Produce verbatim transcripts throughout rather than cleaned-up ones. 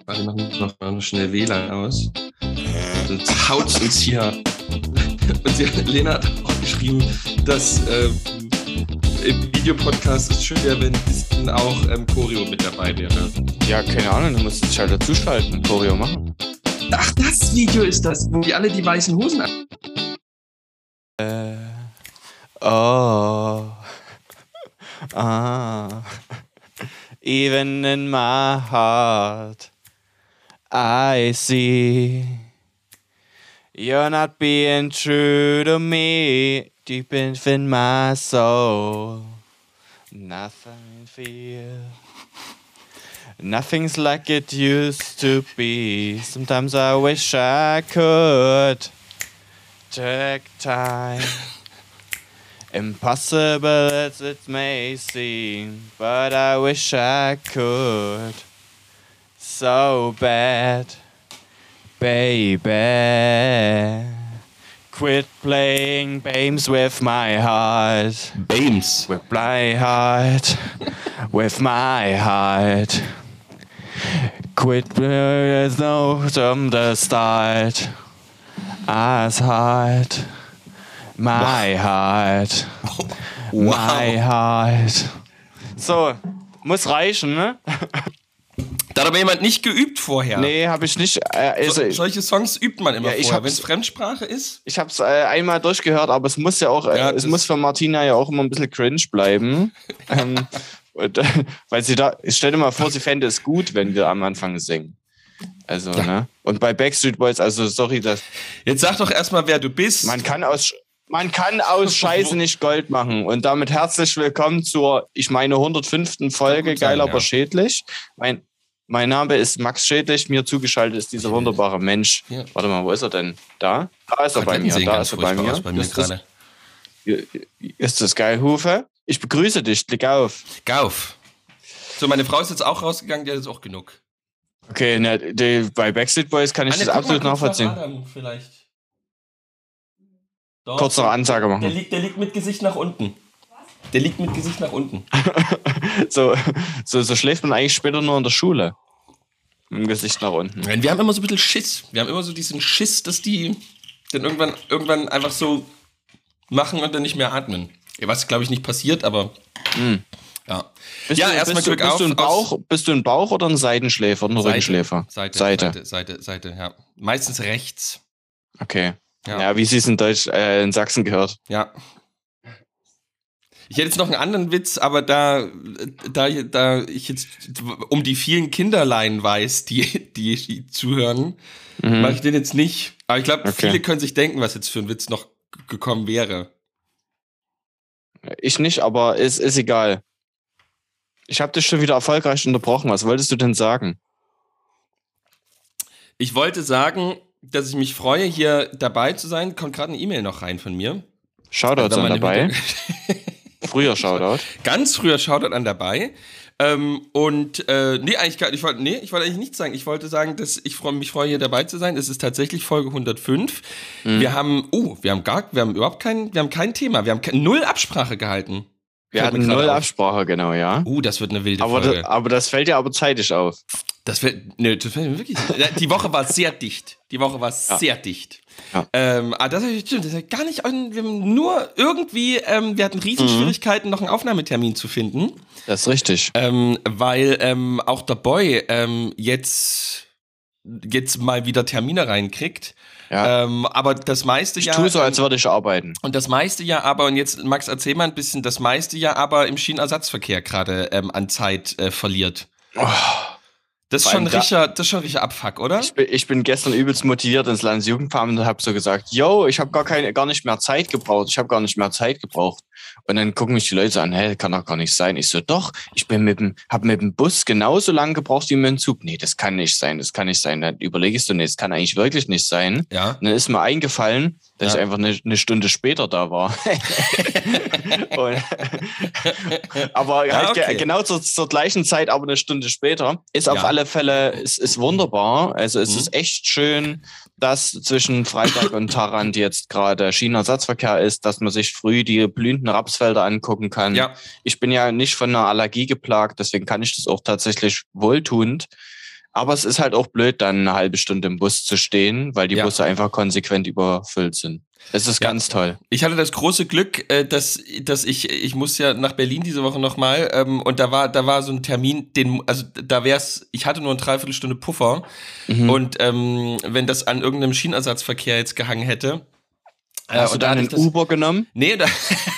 Warte, machen wir noch mal schnell W L A N aus. Sonst haut's uns hier. Und sie, Lena hat auch geschrieben, dass äh, im Videopodcast es schön wäre, wenn ein bisschen auch ähm, Choreo mit dabei wäre. Ja, keine Ahnung, du musst dich halt dazuschalten und Choreo machen. Ach, das Video ist das, wo die alle die weißen Hosen an. Äh, oh. Ah. Even in my heart, I see you're not being true to me. Deep in my soul, nothing feels. Nothing's like it used to be. Sometimes I wish I could take time. Impossible as it may seem, but I wish I could. So bad, baby. Quit playing games with my heart. Games. With my heart. With my heart. Quit playing no from the start. As hard. My heart. Wow. My heart. So, muss reichen, ne? Da hat aber jemand nicht geübt vorher. Nee, hab ich nicht. Äh, so, also, solche Songs übt man immer ja, ich vorher, hab's- wenn es Fremdsprache ist. Ich hab's äh, einmal durchgehört, aber es muss ja auch, äh, Ja, es das- muss für Martina ja auch immer ein bisschen cringe bleiben. ähm, und, äh, weil sie da, ich stell dir mal vor, sie fände es gut, wenn wir am Anfang singen. Also, Ja. ne? Und bei Backstreet Boys, also sorry, dass Jetzt sag doch erstmal, wer du bist. man kann aus man kann aus Scheiße nicht Gold machen. Und damit herzlich willkommen zur, ich meine, hundertfünften Folge, gut sein, geil, aber ja. schädlich. Mein, mein Name ist Max Schädlich, mir zugeschaltet ist dieser wunderbare Mensch. Ja. Warte mal, wo ist er denn? Da? Da ist er bei mir, sehen da ganz ist er bei furchtbar mir. aus bei mir ist, das, gerade. ist das geil, Hufe? Ich begrüße dich, klick auf. Gauf. So, meine Frau ist jetzt auch rausgegangen, die hat jetzt auch genug. Okay, ne, die, bei Backstreet Boys kann ich Anne, das guck mal absolut kurz nach nachvollziehen. Adam vielleicht. Doch, Kurzere Ansage der machen. liegt, der liegt mit Gesicht nach unten. Der liegt mit Gesicht nach unten. So, so, so schläft man eigentlich später nur in der Schule. Mit dem Gesicht nach unten. Wir haben immer so ein bisschen Schiss. Wir haben immer so diesen Schiss, dass die dann irgendwann, irgendwann einfach so machen und dann nicht mehr atmen. Ja, was, glaube ich, nicht passiert, aber Mhm. ja. Bist ja, du, erstmal bist, du, Glück bist, auf. du ein Bauch, aus- bist du ein Bauch oder ein Seitenschläfer oder ein Seite, Rückenschläfer? Seite, Seite. Seite, Seite, Seite, ja. Meistens rechts. Okay. Ja. Ja, wie sie es in Deutsch, äh, in Sachsen gehört. Ja. Ich hätte jetzt noch einen anderen Witz, aber da, da, da ich jetzt um die vielen Kinderlein weiß, die, die zuhören, Mhm. mache ich den jetzt nicht. Aber ich glaube, Okay. viele können sich denken, was jetzt für ein Witz noch g- gekommen wäre. Ich nicht, aber ist, ist egal. Ich habe dich schon wieder erfolgreich unterbrochen. Was wolltest du denn sagen? Ich wollte sagen, dass ich mich freue, hier dabei zu sein. Kommt gerade eine E-Mail noch rein von mir. Shoutouts Also an meine dabei. Video- Früher Shoutout. Ganz früher Shoutout an dabei. Ähm, und äh, nee, eigentlich gar, ich wollte nee, ich wollte eigentlich nichts sagen. Ich wollte sagen, dass ich freu, mich freue, hier dabei zu sein. Es ist tatsächlich Folge hundertfünf. Mhm. Wir haben, oh, wir haben gar, wir haben überhaupt kein, wir haben kein Thema. Wir haben ke- null Absprache gehalten. Wir Fällt mir hatten gerade null auf. Absprache, genau, ja. Uh, das wird eine wilde Aber, Folge. das, aber das fällt dir aber zeitig auf. Das wird, ne, das wird wirklich. Die Woche war sehr dicht. Die Woche war Ja. sehr dicht. Ja. Ähm, aber das stimmt, das ist gar nicht, wir haben nur irgendwie, ähm, wir hatten riesen Schwierigkeiten, noch einen Aufnahmetermin zu finden. Das ist richtig. Ähm, weil ähm, auch der Boy ähm, jetzt, jetzt mal wieder Termine reinkriegt. Ja. Ähm, aber das meiste Ich ja. tue so, als würde ich arbeiten. Und das meiste ja aber, und jetzt, Max, erzähl mal ein bisschen, das meiste ja aber im Schienenersatzverkehr gerade ähm, an Zeit äh, verliert. Das ist, Vor schon allem da- richtiger, das ist schon richtig Abfuck, oder? Ich bin, ich bin gestern übelst motiviert ins Landesjugendveramt und habe so gesagt, yo, ich habe gar keine, gar nicht mehr Zeit gebraucht. Ich habe gar nicht mehr Zeit gebraucht. Und dann gucken mich die Leute an, hä, kann doch gar nicht sein. Ich so, doch, ich bin mit dem, habe mit dem Bus genauso lange gebraucht wie mit dem Zug. Nee, das kann nicht sein, das kann nicht sein. Dann überlegst du, nee, das kann eigentlich wirklich nicht sein. Ja. Und dann ist mir eingefallen, dass Ja. ich einfach eine, eine Stunde später da war. Und, aber Ja, halt ge- okay. genau zur, zur gleichen Zeit, aber eine Stunde später, ist auf Ja. alle Fälle, ist, ist wunderbar. Also es Mhm. ist echt schön, dass zwischen Freitag und Tarant jetzt gerade Schienenersatzverkehr ist, dass man sich früh die blühenden Rapsfelder angucken kann. Ja. Ich bin ja nicht von einer Allergie geplagt, deswegen kann ich das auch tatsächlich wohltuend. Aber es ist halt auch blöd, dann eine halbe Stunde im Bus zu stehen, weil die Ja. Busse einfach konsequent überfüllt sind. Es ist Ja. ganz toll. Ich hatte das große Glück, äh, dass, dass ich, ich muss ja nach Berlin diese Woche nochmal, ähm, und da war, da war so ein Termin, den, also da wär's, ich hatte nur eine Dreiviertelstunde Puffer, Mhm. und ähm, wenn das an irgendeinem Schienenersatzverkehr jetzt gehangen hätte. Äh, Hast du und da dann hatte einen ich das, Uber genommen? Nee, da.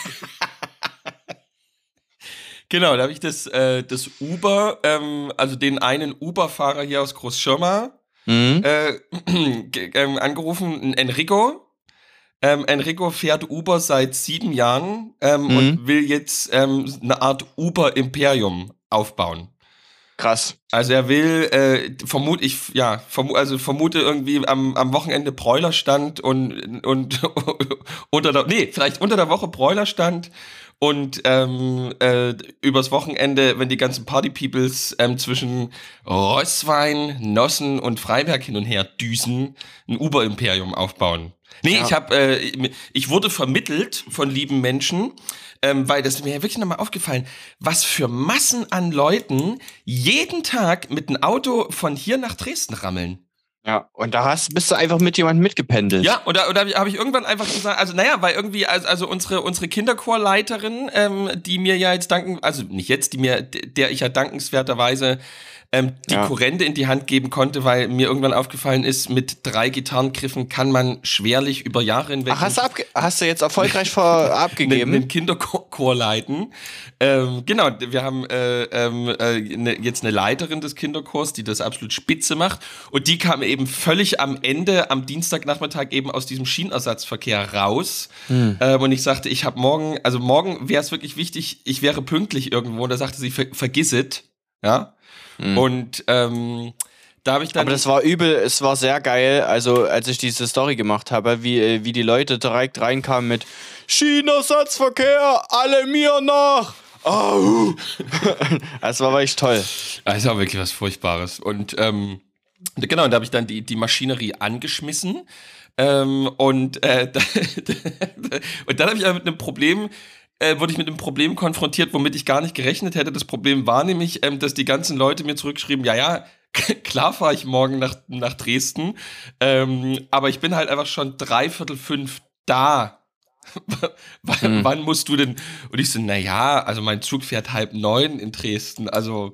Genau, da habe ich das, äh, das Uber, ähm, also den einen Uber-Fahrer hier aus Großschirma, Mhm. äh, ge- ähm, angerufen, ein Enrico. Ähm, Enrico fährt Uber seit sieben Jahren ähm, Mhm. und will jetzt ähm, eine Art Uber-Imperium aufbauen. Krass. Also er will, äh, vermute ich, ja, vermu also vermute irgendwie am, am Wochenende Bräulerstand und, und unter der, nee, vielleicht unter der Woche Bräulerstand und ähm, äh, übers Wochenende, wenn die ganzen Party-Peoples ähm, zwischen Rösswein, Nossen und Freiberg hin und her düsen, ein Uber-Imperium aufbauen. Nee, Ja. ich habe, äh, ich wurde vermittelt von lieben Menschen, ähm, weil das ist mir wirklich nochmal aufgefallen, was für Massen an Leuten jeden Tag mit einem Auto von hier nach Dresden rammeln. Ja, und da hast, bist du einfach mit jemandem mitgependelt. Ja, und da, und da habe ich irgendwann einfach gesagt, also naja, weil irgendwie, also, also unsere, unsere Kinderchorleiterin, ähm, die mir ja jetzt danken, also nicht jetzt, die mir, der ich ja dankenswerterweise ähm, die Ja. Kurrente in die Hand geben konnte, weil mir irgendwann aufgefallen ist, mit drei Gitarrengriffen kann man schwerlich über Jahre hinweg Ach, hast du, abge hast du jetzt erfolgreich vor einen, abgegeben? einen Kinderchor leiten. Ähm, genau, wir haben äh, ähm, äh, ne, jetzt eine Leiterin des Kinderchors, die das absolut spitze macht. Und die kam eben völlig am Ende, am Dienstagnachmittag eben aus diesem Schienenersatzverkehr raus. Hm. Ähm, und ich sagte, ich habe morgen, also morgen wäre es wirklich wichtig, ich wäre pünktlich irgendwo. Und da sagte sie, ver vergiss es. Ja. Hm. Und ähm, da habe ich dann. Aber das war übel, es war sehr geil, also als ich diese Story gemacht habe, wie, wie die Leute direkt reinkamen mit Schienenersatzverkehr, alle mir nach! Au! Das war wirklich toll. Das ist auch wirklich was Furchtbares. Und ähm, genau, und da habe ich dann die, die Maschinerie angeschmissen. Ähm, und, äh, und dann habe ich aber mit einem Problem, äh, wurde ich mit einem Problem konfrontiert, womit ich gar nicht gerechnet hätte. Das Problem war nämlich, ähm, dass die ganzen Leute mir zurückschrieben, ja, ja, klar fahre ich morgen nach, nach Dresden, ähm, aber ich bin halt einfach schon dreiviertel fünf da. W Hm. Wann musst du denn? Und ich so, naja, also mein Zug fährt halb neun in Dresden, also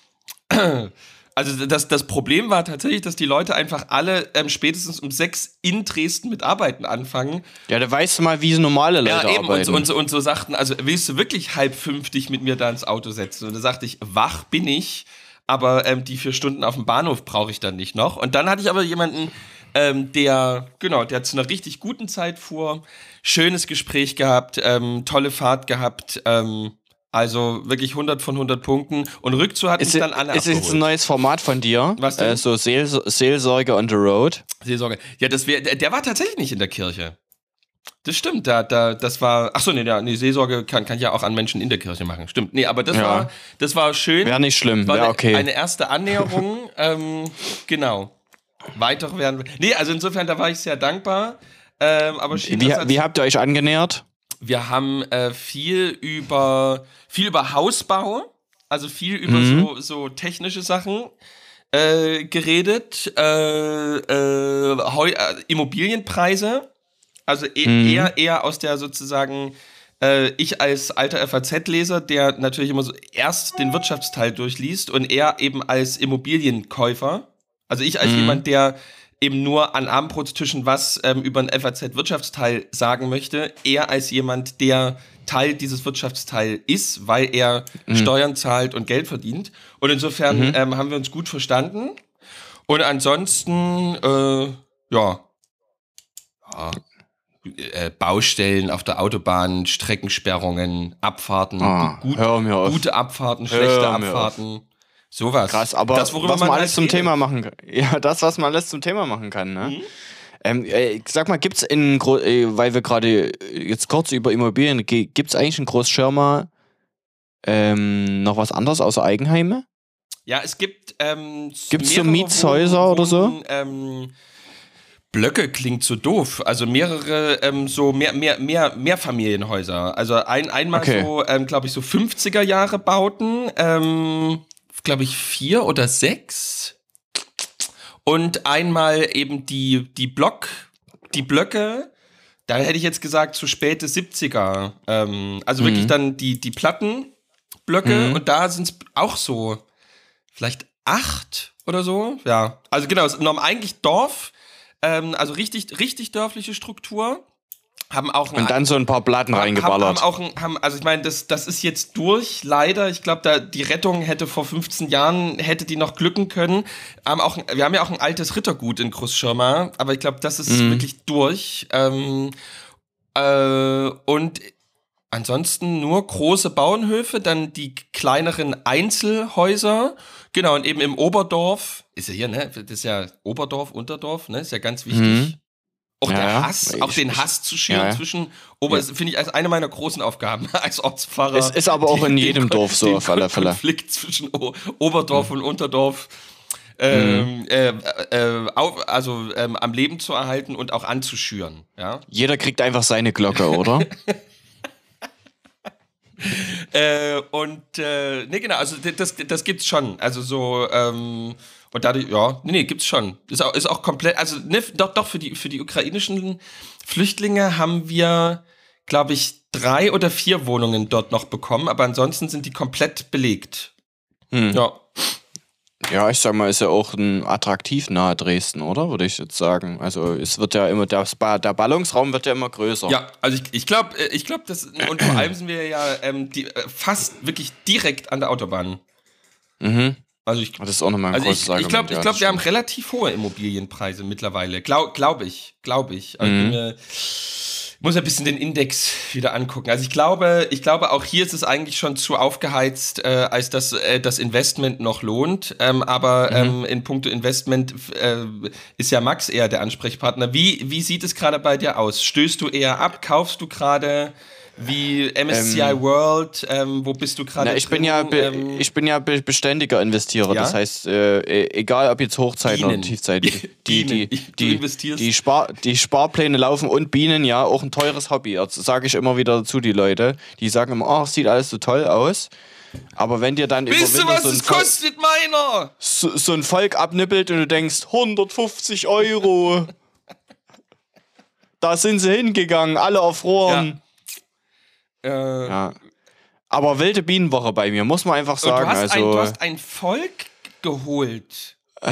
also das, das Problem war tatsächlich, dass die Leute einfach alle ähm, spätestens um sechs in Dresden mit Arbeiten anfangen. Ja, da weißt du mal, wie normale Leute Ja, eben, und arbeiten. so, und, so, und so sagten, also willst du wirklich halb fünf dich mit mir da ins Auto setzen? Und da sagte ich, wach bin ich, aber ähm, die vier Stunden auf dem Bahnhof brauche ich dann nicht noch. Und dann hatte ich aber jemanden, ähm, der, genau, der zu einer richtig guten Zeit fuhr, schönes Gespräch gehabt, ähm, tolle Fahrt gehabt, ähm, also wirklich hundert von hundert Punkten. Und Rückzug hat Ist, mich dann Anne ist jetzt ein neues Format von dir? Was denn? Äh, so Seel Seelsorge on the road? Seelsorge. Ja, das wär, der, der war tatsächlich nicht in der Kirche. Das stimmt, da, da, das war, ach so, nee, ja, nee, Seelsorge kann, kann ich ja auch an Menschen in der Kirche machen, stimmt. Nee, aber das Ja. war, das war schön. Wäre nicht schlimm, War ja, eine, okay. eine erste Annäherung, ähm, genau. Weitere werden, nee, also insofern, da war ich sehr dankbar, ähm, aber Wie, Schienenersatz- wie habt ihr euch angenähert? wir haben äh, viel über, viel über Hausbau, also viel über Mhm. so, so technische Sachen äh, geredet, äh, äh, Heu äh, Immobilienpreise, also e Mhm. eher, eher aus der sozusagen, äh, ich als alter F A Z-Leser, der natürlich immer so erst den Wirtschaftsteil durchliest und er eben als Immobilienkäufer, also ich als Mhm. jemand, der eben nur an Abendbrotstischen was ähm, über einen F A Z-Wirtschaftsteil sagen möchte, eher als jemand, der Teil dieses Wirtschaftsteil ist, weil er Mhm. Steuern zahlt und Geld verdient. Und insofern Mhm. ähm, haben wir uns gut verstanden. Und ansonsten, äh, ja, ja äh, Baustellen auf der Autobahn, Streckensperrungen, Abfahrten, Ah, gut, hör mir auf. gute Abfahrten, Hör schlechte mir Abfahrten, sowas. Krass, aber das, worüber was man man alles halt zum redet. Thema machen kann. Ja, das, was man alles zum Thema machen kann, ne? Mhm. Ähm, äh, sag mal, gibt's in, Gro äh, weil wir gerade jetzt kurz über Immobilien, ge- gibt's eigentlich in Großschirma ähm, noch was anderes außer Eigenheime? Ja, es gibt ähm, Gibt's so mehrere Mietshäuser Wohn- oder so? Wohn- Ähm, Blöcke klingt so doof. Also mehrere, ähm, so mehr, mehr, mehr, Mehrfamilienhäuser. Also ein, einmal Okay. so, ähm, glaube ich, so fünfziger Jahre Bauten, ähm, glaube ich, vier oder sechs. Und einmal eben die, die Block, die Blöcke, da hätte ich jetzt gesagt, zu späte siebziger. Ähm, also mhm. wirklich dann die, die Plattenblöcke mhm. und da sind es auch so vielleicht acht oder so. Ja, also genau, es ist eigentlich Dorf, ähm, also richtig, richtig dörfliche Struktur. Haben auch ein, und dann so ein paar Platten haben, reingeballert. Haben auch ein, haben, also ich meine, das, das ist jetzt durch, leider. Ich glaube, da die Rettung hätte vor fünfzehn Jahren, hätte die noch glücken können. Haben auch, wir haben ja auch ein altes Rittergut in Großschirma, aber ich glaube, das ist mhm. wirklich durch. Ähm, äh, und ansonsten nur große Bauernhöfe, dann die kleineren Einzelhäuser. Genau, und eben im Oberdorf, ist ja hier, ne? Das ist ja Oberdorf, Unterdorf, ne? Ist ja ganz wichtig. Mhm. Auch ja, der Hass, auch ich, den Hass zu schüren ja, ja. zwischen Ober, ja. finde ich als eine meiner großen Aufgaben als Ortspfarrer. Es ist aber auch die, in jedem den, Dorf so den auf alle Fälle. Konflikt zwischen o- Oberdorf mhm. und Unterdorf ähm, mhm. äh, äh, auf, also ähm, am Leben zu erhalten und auch anzuschüren. Ja? Jeder kriegt einfach seine Glocke, oder? äh, und äh, ne genau, also das, das gibt's schon. Also so ähm, und dadurch, ja, nee, nee, gibt's schon. Ist auch, ist auch komplett, also ne, doch, doch, für die, für die ukrainischen Flüchtlinge haben wir, glaube ich, drei oder vier Wohnungen dort noch bekommen, aber ansonsten sind die komplett belegt. Hm. Ja. Ja, ich sag mal, ist ja auch ein attraktiv nahe Dresden, oder? Würde ich jetzt sagen. Also es wird ja immer, der, der Ballungsraum wird ja immer größer. Ja, also ich, ich glaube, ich glaube, das, und vor allem sind wir ja ähm, die, fast wirklich direkt an der Autobahn. Mhm. Also ich, das ist auch nochmal ein also großes ich, Argument. Ich glaube, ja, glaub, wir haben relativ hohe Immobilienpreise mittlerweile. Glaube glaub ich, glaube ich. Also mhm. ich mir, muss ein bisschen den Index wieder angucken. Also ich glaube, ich glaube, auch hier ist es eigentlich schon zu aufgeheizt, äh, als dass äh, das Investment noch lohnt. Ähm, aber mhm. ähm, in puncto Investment äh, ist ja Max eher der Ansprechpartner. Wie, wie sieht es gerade bei dir aus? Stößt du eher ab? Kaufst du gerade? Wie M S C I ähm, World, ähm, wo bist du gerade? Ich bin ja, be- ähm, ich bin ja be- beständiger Investierer. Ja? Das heißt, äh, egal ob jetzt Hochzeiten Bienen. oder Tiefzeiten, die, die, die, die, die, die, Spar- die Sparpläne laufen und Bienen, ja, auch ein teures Hobby. Das sage ich immer wieder dazu, die Leute. Die sagen immer, oh, sieht alles so toll aus. Aber wenn dir dann Wisst ihr, was so es Volk, kostet, meiner? So, so ein Volk abnippelt und du denkst, hundertfünfzig Euro. Da sind sie hingegangen, alle erfroren. Ja. Äh, ja. Aber wilde Bienenwoche bei mir, muss man einfach sagen. Du hast, also, ein, du hast ein Volk geholt. Äh,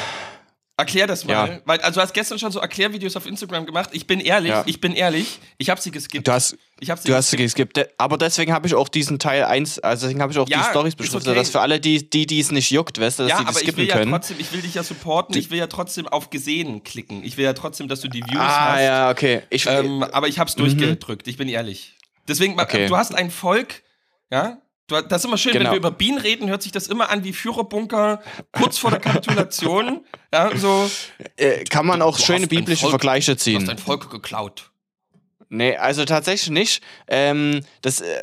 Erklär das mal. Ja. Weil, also du hast gestern schon so Erklärvideos auf Instagram gemacht. Ich bin ehrlich, ja. ich bin ehrlich, ich habe sie geskippt. Du hast, ich hab sie du hast sie geskippt. Aber deswegen habe ich auch diesen Teil eins, also deswegen habe ich auch ja, die Storys beschriftet, okay. dass für alle, die die die es nicht juckt, weißt du, dass ja, die das aber skippen ich will können. Ja trotzdem, ich will dich ja supporten, die, ich will ja trotzdem auf gesehen klicken. Ich will ja trotzdem, dass du die Views ah, hast. Ah ja, okay. Ich, ähm, aber ich habe es mhm. durchgedrückt, ich bin ehrlich. Deswegen, okay. du hast ein Volk, ja, du, das ist immer schön, genau. wenn wir über Bienen reden, hört sich das immer an wie Führerbunker, kurz vor der Kapitulation, ja, so. Äh, kann man auch schöne biblische Volk, Vergleiche ziehen. Du hast ein Volk geklaut. Nee, also tatsächlich nicht. Ähm, das, äh,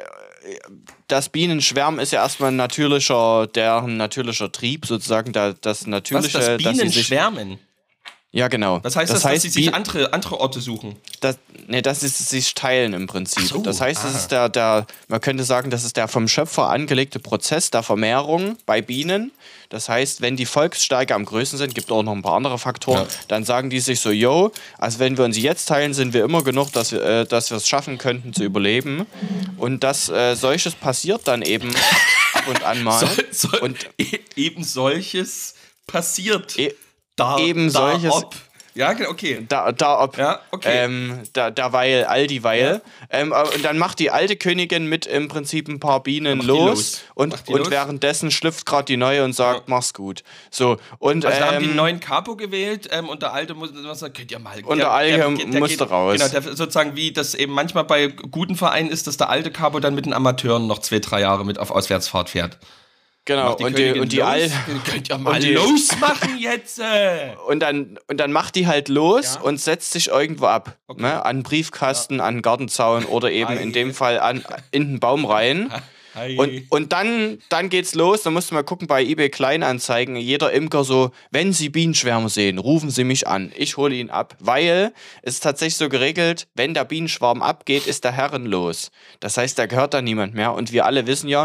das Bienenschwärmen ist ja erstmal ein natürlicher, deren natürlicher Trieb, sozusagen, da, das natürliche. Was, das Bienenschwärmen? Ja, genau. Was heißt das, das heißt, dass sie sich andere, andere Orte suchen? Das, nee, das ist sich teilen im Prinzip. So, das heißt, ah. das ist der, der, man könnte sagen, das ist der vom Schöpfer angelegte Prozess der Vermehrung bei Bienen. Das heißt, wenn die Volksstärke am größten sind, gibt auch noch ein paar andere Faktoren, ja. dann sagen die sich so, yo, also wenn wir uns jetzt teilen, sind wir immer genug, dass wir äh, dass wir es schaffen könnten zu überleben. Und dass äh, solches passiert dann eben ab und an mal. Soll, soll und e- eben solches passiert. E- Da, eben da solches. Ob. Ja, okay. Da, da ob. Ja, okay. Ähm, da, da weil, all die Weil. Ja. Ähm, und dann macht die alte Königin mit im Prinzip ein paar Bienen los, los und, und los? währenddessen schlüpft gerade die neue und sagt, ja. mach's gut. So, und, also da ähm, haben die einen neuen Capo gewählt ähm, und der alte muss, was könnt ihr mal. Und der, der alte der, der, der musste geht, raus. Genau, der, sozusagen wie das eben manchmal bei guten Vereinen ist, dass der alte Capo dann mit den Amateuren noch zwei, drei Jahre mit auf Auswärtsfahrt fährt. Genau, die und die, und die Al könnt ihr mal losmachen jetzt. Äh. Und dann und dann macht die halt los ja. und setzt sich irgendwo ab, okay. ne? An einen Briefkasten, ja. an einen Gartenzaun oder eben Hi. in dem Fall an in den Baum rein. Hi. Und, und dann, dann geht's los, dann musst du mal gucken bei eBay Kleinanzeigen, jeder Imker so, wenn Sie Bienenschwärme sehen, rufen Sie mich an, ich hole ihn ab, weil es ist tatsächlich so geregelt, wenn der Bienenschwarm abgeht, ist der Herren los. Das heißt, da gehört dann niemand mehr und wir alle wissen ja,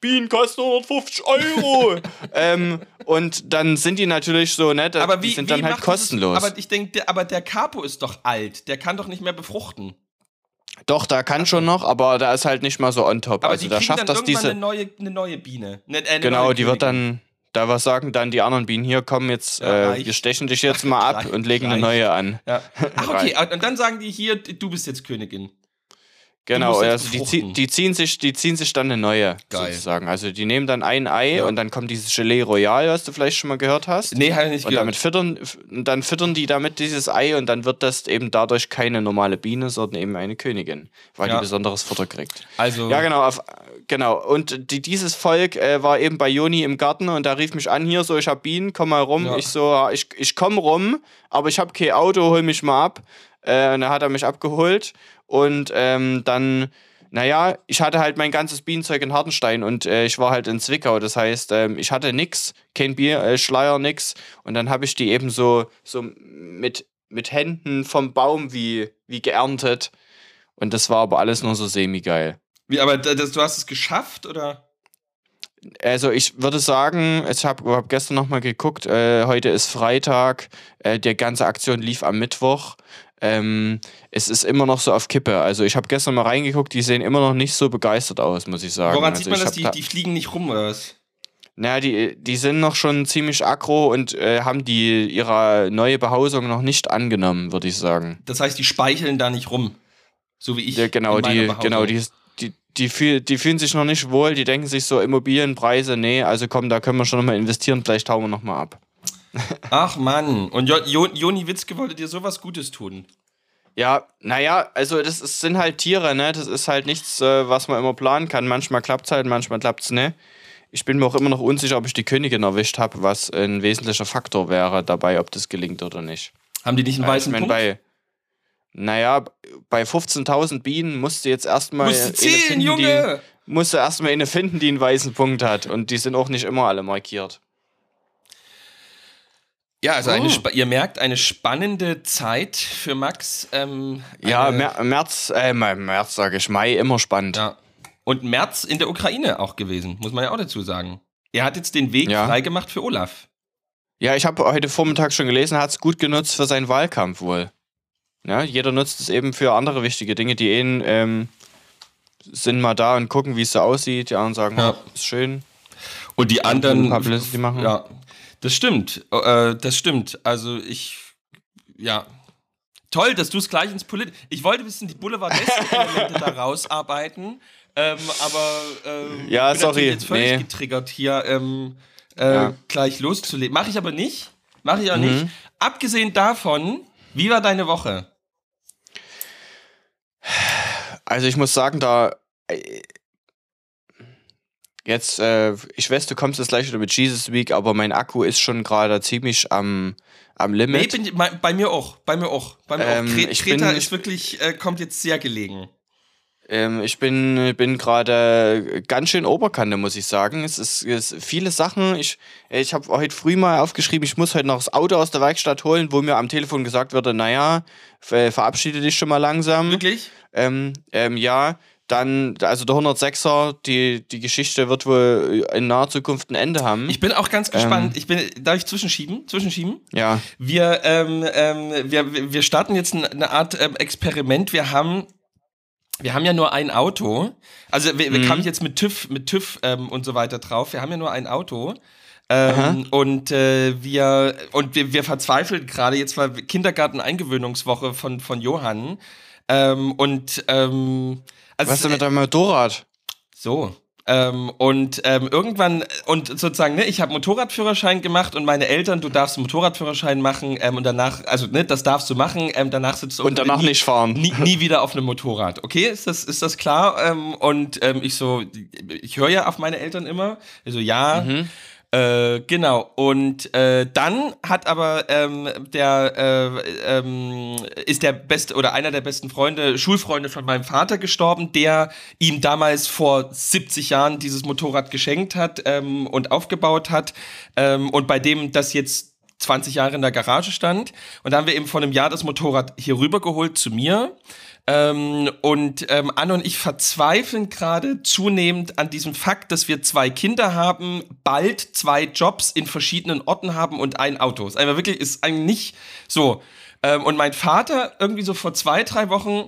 Bienen kosten hundertfünfzig Euro. ähm, und dann sind die natürlich so, ne, da, aber wie, die sind wie dann halt macht kostenlos. Dieses, aber ich denke, aber der Capo ist doch alt, der kann doch nicht mehr befruchten. Doch, da kann schon noch, aber da ist halt nicht mal so on top. Aber also die da kriegen schafft dann das irgendwann diese. eine neue, eine neue Biene. Eine, eine Genau, neue die wird Königin. dann, da was sagen dann die anderen Bienen, hier komm jetzt, Ja, äh, wir stechen dich jetzt mal ab Reicht, und legen eine reicht. neue an. Ja. Ach, okay, und dann sagen die hier, du bist jetzt Königin. Genau, musst jetzt also die, befruchten. zie- die, ziehen sich, die ziehen sich dann eine neue, Geil. sozusagen. Also die nehmen dann ein Ei Ja. und dann kommt dieses Gelee Royal, was du vielleicht schon mal gehört hast. Nee, habe ich nicht Und gehört. damit füttern, f- und dann füttern die damit dieses Ei und dann wird das eben dadurch keine normale Biene, sondern eben eine Königin, weil Ja. die besonderes Futter kriegt. Also, Ja, genau, auf, genau. Und die, dieses Volk äh, war eben bei Joni im Garten und da rief mich an, hier so, ich hab Bienen, komm mal rum. Ja. Ich so, ich, ich komm rum, aber ich hab kein Auto, hol mich mal ab. Äh, und dann hat er mich abgeholt und ähm, dann, naja, ich hatte halt mein ganzes Bienenzeug in Hartenstein und äh, ich war halt in Zwickau. Das heißt, ähm, ich hatte nix, kein Bier, äh, Schleier, nix. Und dann habe ich die eben so, so mit, mit Händen vom Baum wie, wie geerntet. Und das war aber alles nur so semi-geil. wie, aber das, du hast es geschafft, oder? Also ich würde sagen, ich habe hab gestern nochmal geguckt, äh, heute ist Freitag, äh, die ganze Aktion lief am Mittwoch. Ähm, es ist immer noch so auf Kippe. Also ich habe gestern mal reingeguckt, die sehen immer noch nicht so begeistert aus, muss ich sagen. Woran also sieht man ich das? hab Die, da, die fliegen nicht rum, oder was? Naja, die, die sind noch schon ziemlich aggro und äh, haben die ihre neue Behausung noch nicht angenommen, würde ich sagen. Das heißt, die speicheln da nicht rum. So wie ich. Ja, genau, in meiner die, Behausung. genau, die, die, die, fühl, die fühlen sich noch nicht wohl, die denken sich so, Immobilienpreise, nee, also komm, da können wir schon nochmal investieren, vielleicht hauen wir nochmal ab. Ach Mann. Und jo, jo, Joni Witzke wollte dir sowas Gutes tun. Ja, naja, also das ist, sind halt Tiere, ne? Das ist halt nichts, äh, was man immer planen kann. Manchmal klappt's halt, manchmal klappt's ne. Ich bin mir auch immer noch unsicher, ob ich die Königin erwischt habe, was ein wesentlicher Faktor wäre dabei, ob das gelingt oder nicht. Haben die nicht einen Ja, weißen ich mein, Punkt? bei, naja, bei fünfzehntausend Bienen musst du jetzt erstmal Musst du zählen, Junge! Die, musst du erstmal eine finden, die einen weißen Punkt hat. Und die sind auch nicht immer alle markiert. Ja, also eine, Oh. spa- ihr merkt, eine spannende Zeit für Max. Ähm, Ja, eine, Mer März, äh, März sage ich, Mai, immer spannend. ja. Und März in der Ukraine auch gewesen, muss man ja auch dazu sagen. Er hat jetzt den Weg Ja. freigemacht für Olaf. Ja, ich habe heute Vormittag schon gelesen, er hat es gut genutzt für seinen Wahlkampf wohl. Ja, jeder nutzt es eben für andere wichtige Dinge. Die einen ähm, sind mal da und gucken, wie es so aussieht. Die anderen sagen, Ja. oh, ist schön. Und die anderen. Publicity machen. Ja, das stimmt. Äh, das stimmt. Also ich. Ja. Toll, dass du es gleich ins Polit. Ich wollte ein bisschen die Boulevardesque-Elemente da rausarbeiten. Ähm, aber ähm, Ja, bin sorry, natürlich jetzt völlig nee. getriggert, hier ähm, äh, Ja. gleich loszulegen. Mache ich aber nicht. Mache ich auch Mhm. nicht. Abgesehen davon, wie war deine Woche? Also ich muss sagen, da äh, jetzt, äh, ich weiß, du kommst jetzt gleich wieder mit Jesus Week, aber mein Akku ist schon gerade ziemlich am, am Nee, Limit. bin, bei, bei mir auch. Bei mir auch. Bei mir Ähm, auch. Kre ich Kreta bin- ist wirklich, äh, kommt jetzt sehr gelegen. Ähm, ich bin, bin gerade ganz schön Oberkante, muss ich sagen. Es ist, es ist viele Sachen. Ich, ich habe heute früh mal aufgeschrieben, ich muss heute noch das Auto aus der Werkstatt holen, wo mir am Telefon gesagt wurde, naja, ver verabschiede dich schon mal langsam. Wirklich? Ähm, ähm, ja, dann, also der hundertsechser, die, die Geschichte wird wohl in naher Zukunft ein Ende haben. Ich bin auch ganz gespannt. Ich bin, darf ich zwischenschieben? Zwischenschieben? ja, Wir, ähm, ähm, wir, wir starten jetzt eine, eine Art ähm, Experiment. Wir haben, wir haben ja nur ein Auto. Also wir, wir Mhm. kamen jetzt mit TÜV, mit TÜV ähm, und so weiter drauf. Wir haben ja nur ein Auto. Ähm, und äh, wir und wir, wir verzweifeln gerade jetzt mal Kindergarten-Eingewöhnungswoche von, von Johann. Ähm, und ähm, also was ist denn mit deinem Motorrad? so. Ähm, und ähm, irgendwann, und sozusagen, ne, ich habe Motorradführerschein gemacht und meine Eltern, du darfst einen Motorradführerschein machen ähm, und danach, also ne, das darfst du machen, ähm, danach sitzt du Und danach nie, nicht fahren. nie, nie wieder auf einem Motorrad. Okay, ist das, ist das klar? Ähm, und ähm, ich so, ich höre ja auf meine Eltern immer. Ich so, ja. Mhm. Äh, genau, und äh, dann hat aber ähm, der äh, ähm, ist der beste oder einer der besten Freunde, Schulfreunde von meinem Vater gestorben, der ihm damals vor siebzig Jahren dieses Motorrad geschenkt hat ähm, und aufgebaut hat ähm, und bei dem das jetzt zwanzig Jahre in der Garage stand. Und da haben wir eben vor einem Jahr das Motorrad hier rübergeholt zu mir. Ähm, und ähm, Anne und ich verzweifeln gerade zunehmend an diesem Fakt, dass wir zwei Kinder haben, bald zwei Jobs in verschiedenen Orten haben und ein Auto. Ist einfach wirklich, ist eigentlich nicht so. Ähm, und mein Vater irgendwie so vor zwei, drei Wochen,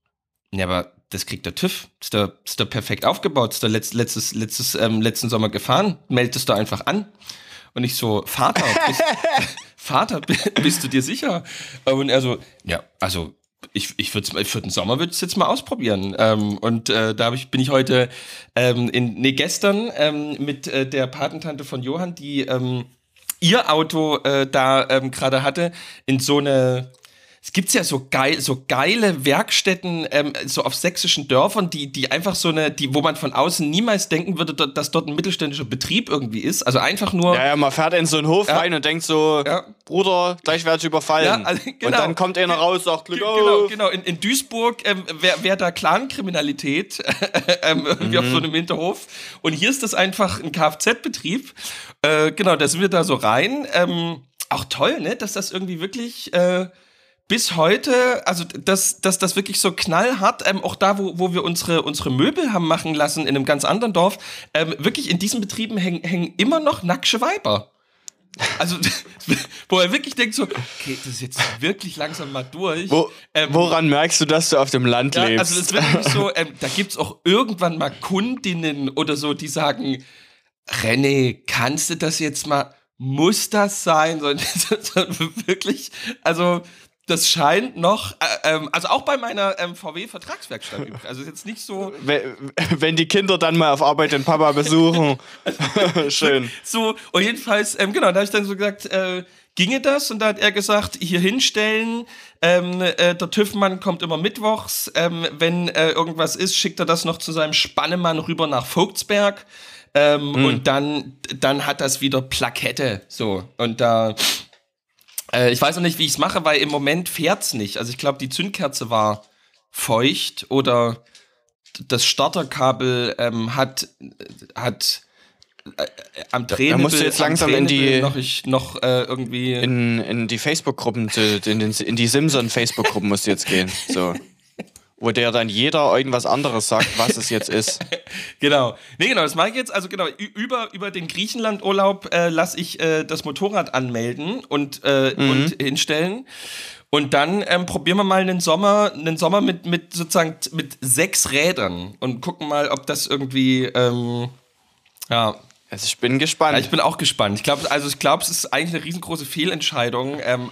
ja, aber das kriegt der TÜV, ist da ist da perfekt aufgebaut, ist da letzt, letztes, letztes, ähm, letzten Sommer gefahren, meldest du einfach an. Und ich so, Vater, bist, Vater, bist du dir sicher? Und er so, ja, also ich, ich würde für den Sommer würde ich es jetzt mal ausprobieren. Ähm, und äh, da hab ich, bin ich heute, ähm, in, nee, gestern ähm, mit äh, der Patentante von Johann, die ähm, ihr Auto äh, da ähm, gerade hatte, in so eine, es gibt ja so geil, so geile Werkstätten, ähm, so auf sächsischen Dörfern, die, die einfach so eine, die, wo man von außen niemals denken würde, dass dort ein mittelständischer Betrieb irgendwie ist. Also einfach nur. Ja, ja, man fährt in so einen Hof ja. rein und denkt so, ja. Bruder, gleich werde ich überfallen. Ja, also, genau. Und dann kommt einer raus, sagt Glück auf. Genau, genau. In, in Duisburg ähm, wäre wär da Clankriminalität ähm, irgendwie mhm. auf so einem Hinterhof. Und hier ist das einfach ein Kfz-Betrieb. Äh, genau, da sind wir da so rein. Ähm, auch toll, ne, dass das irgendwie wirklich äh, bis heute, also dass, dass das wirklich so knallhart, ähm, auch da, wo, wo wir unsere, unsere Möbel haben machen lassen, in einem ganz anderen Dorf, ähm, wirklich in diesen Betrieben hängen, hängen immer noch nackte Weiber. Also, wo er wirklich denkt so, okay, das ist jetzt wirklich langsam mal durch. Wo, ähm, woran merkst du, dass du auf dem Land ja, lebst? Also das ist wirklich so, ähm, da gibt's auch irgendwann mal Kundinnen oder so, die sagen, René, kannst du das jetzt mal, muss das sein? So, wirklich, also das scheint noch, äh, ähm, also auch bei meiner ähm, V W-Vertragswerkstatt übrigens. Also jetzt nicht so. Wenn, wenn die Kinder dann mal auf Arbeit den Papa besuchen. Schön. So, und jedenfalls, ähm, genau, da habe ich dann so gesagt, äh, ginge das? Und da hat er gesagt, hier hinstellen, ähm, äh, der TÜV-Mann kommt immer mittwochs, ähm, wenn äh, irgendwas ist, schickt er das noch zu seinem Spannemann rüber nach Vogtsberg. Ähm, hm. Und dann, dann hat das wieder Plakette. So, und da. Ich weiß noch nicht, wie ich es mache, weil im Moment fährt's nicht. Also ich glaube, die Zündkerze war feucht oder das Starterkabel ähm, hat, hat äh, am Drehnibbel, da musst du jetzt langsam in die noch, ich, noch äh, irgendwie in, in die Facebook-Gruppen, in, in die Simpson-Facebook-Gruppen musst du jetzt gehen. So. Wo der dann jeder irgendwas anderes sagt, was es jetzt ist. Genau. Nee, genau, das mache ich jetzt. Also genau, über, über den Griechenland-Urlaub äh, lasse ich äh, das Motorrad anmelden und, äh, mhm. und hinstellen. Und dann ähm, probieren wir mal einen Sommer, einen Sommer mit, mit sozusagen mit sechs Rädern und gucken mal, ob das irgendwie, ähm, ja. Also ich bin gespannt. Ja, ich bin auch gespannt. Ich glaube, also ich glaube, es ist eigentlich eine riesengroße Fehlentscheidung. Ähm,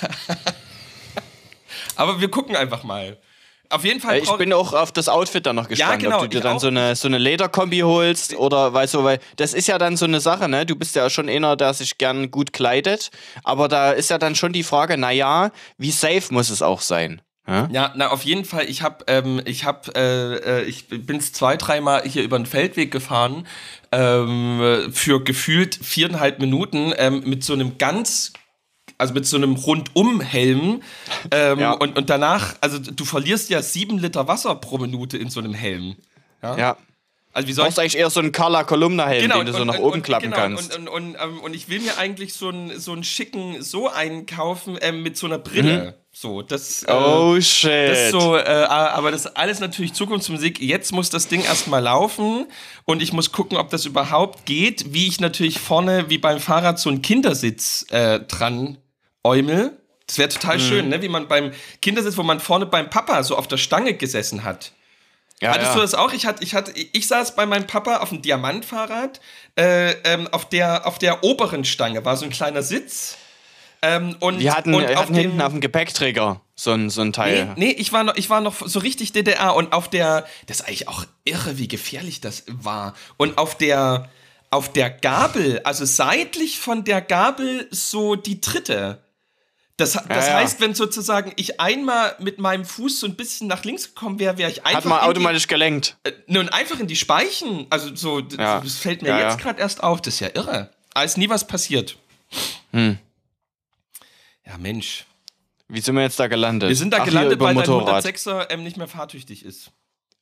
aber wir gucken einfach mal. Auf jeden Fall. Ich bin auch auf das Outfit dann noch gespannt, ja, genau, ob du dir dann auch. so eine, so eine Lederkombi holst oder weißt du, weil das ist ja dann so eine Sache, ne? Du bist ja schon einer, der sich gern gut kleidet, aber da ist ja dann schon die Frage, naja, wie safe muss es auch sein? Ja, ja na auf jeden Fall. Ich habe, ähm, ich habe, äh, ich bin zwei, dreimal hier über den Feldweg gefahren ähm, für gefühlt viereinhalb Minuten ähm, mit so einem ganz Also mit so einem Rundum-Helm. Ähm, ja. und, und danach, also du verlierst ja sieben Liter Wasser pro Minute in so einem Helm. Ja. ja. Also wie soll du brauchst eigentlich eher so einen Carla-Kolumna-Helm, genau, den du und, so nach und, oben und, klappen genau, kannst. Und, und, und, und, und ich will mir eigentlich so einen, so einen schicken so einkaufen ähm, mit so einer Brille. Mhm. So, das, äh, oh shit. Das so, äh, aber das ist alles natürlich Zukunftsmusik. Jetzt muss das Ding erstmal laufen und ich muss gucken, ob das überhaupt geht. Wie ich natürlich vorne, wie beim Fahrrad, so einen Kindersitz äh, dran Eumel. Das wäre total mhm. schön, ne? Wie man beim Kindersitz, wo man vorne beim Papa so auf der Stange gesessen hat. Ja, Hattest ja. du das auch? Ich, hatte, ich, hatte, ich saß bei meinem Papa auf dem Diamantfahrrad, äh, ähm, auf, der, auf der oberen Stange war so ein kleiner Sitz. Ähm, und, wir hatten, und wir auf hatten dem, hinten auf dem Gepäckträger so ein, so ein Teil. Nee, nee ich, war noch, ich war noch so richtig D D R und auf der, das ist eigentlich auch irre, wie gefährlich das war. Und auf der, auf der Gabel, also seitlich von der Gabel so die dritte. Das, das ja, ja. heißt, wenn sozusagen ich einmal mit meinem Fuß so ein bisschen nach links gekommen wäre, wäre ich einfach. Hat man automatisch die, gelenkt. Äh, nun, einfach in die Speichen. Also, so, ja. das fällt mir ja, jetzt gerade erst auf. Das ist ja irre. Da ist nie was passiert. Hm. Ja, Mensch. Wie sind wir jetzt da gelandet? Wir sind da Ach, gelandet, weil dein hundertsechser ähm, nicht mehr fahrtüchtig ist.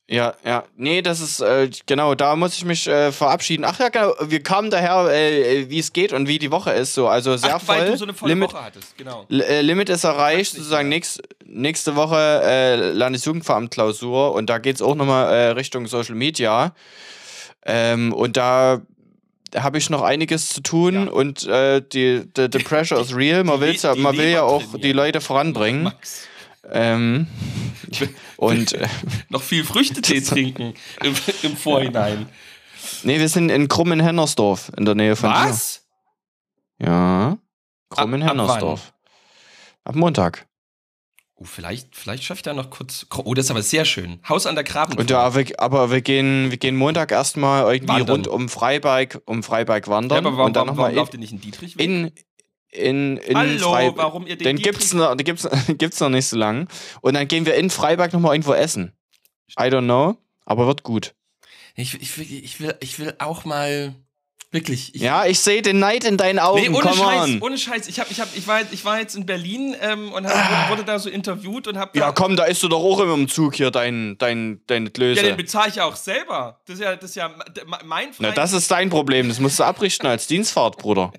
Ja, ja. Nee, das ist, äh, genau, da muss ich mich äh, verabschieden. Ach ja, genau, wir kamen daher, äh, wie es geht und wie die Woche ist. So. Also sehr Ach, voll. weil du so eine volle Limit, Woche hattest, genau. L- äh, Limit ist erreicht, nicht sozusagen mehr. nächst, nächste Woche äh, Landesjugendveramt-Klausur und da geht es auch nochmal äh, Richtung Social Media. Ähm, und da habe ich noch einiges zu tun Ja. und äh, die, the, the pressure is real. Man, Die will's Le- ja, die man will ja Leber auch trainieren. die Leute voranbringen. Max. Ähm, und äh, Noch viel Früchtetee trinken im, im Vorhinein. nee, wir sind in Krummen-Hennersdorf in der Nähe von Was? dir. Ja, Ab- ab Krummen-Hennersdorf. Ab Montag. Oh, vielleicht, vielleicht schaffe ich da noch kurz. Oh, das ist aber sehr schön. Haus an der Graben. Und ja, wir, aber wir gehen, wir gehen Montag erstmal irgendwie Wandern. rund um Freiberg, um Freiberg Ja, wandern. aber warum, und dann warum, nochmal warum in, lauft ihr nicht in Dietrich? in, in, in Hallo, Freiberg. warum ihr den, Den Dietrich... gibt's noch, den gibt's, gibt's noch nicht so lang. Und dann gehen wir in Freiberg nochmal irgendwo essen. I don't know, aber wird gut. Ich, ich, will, ich, will, ich will auch mal... Wirklich. Ich, Ja, ich sehe den Neid in deinen Augen. Nee, ohne Come Scheiß, on. ohne Scheiß. Ich, hab, ich, hab, ich, war, ich war jetzt in Berlin ähm, und hab, wurde da so interviewt und hab... Ja, da, komm, da isst du doch auch immer im Zug hier dein, dein, deine Klöße. Ja, den bezahle ich ja auch selber. Das ist ja, das ist ja mein Na, Freund. das ist dein Problem. Das musst du abrichten als Dienstfahrt, Bruder.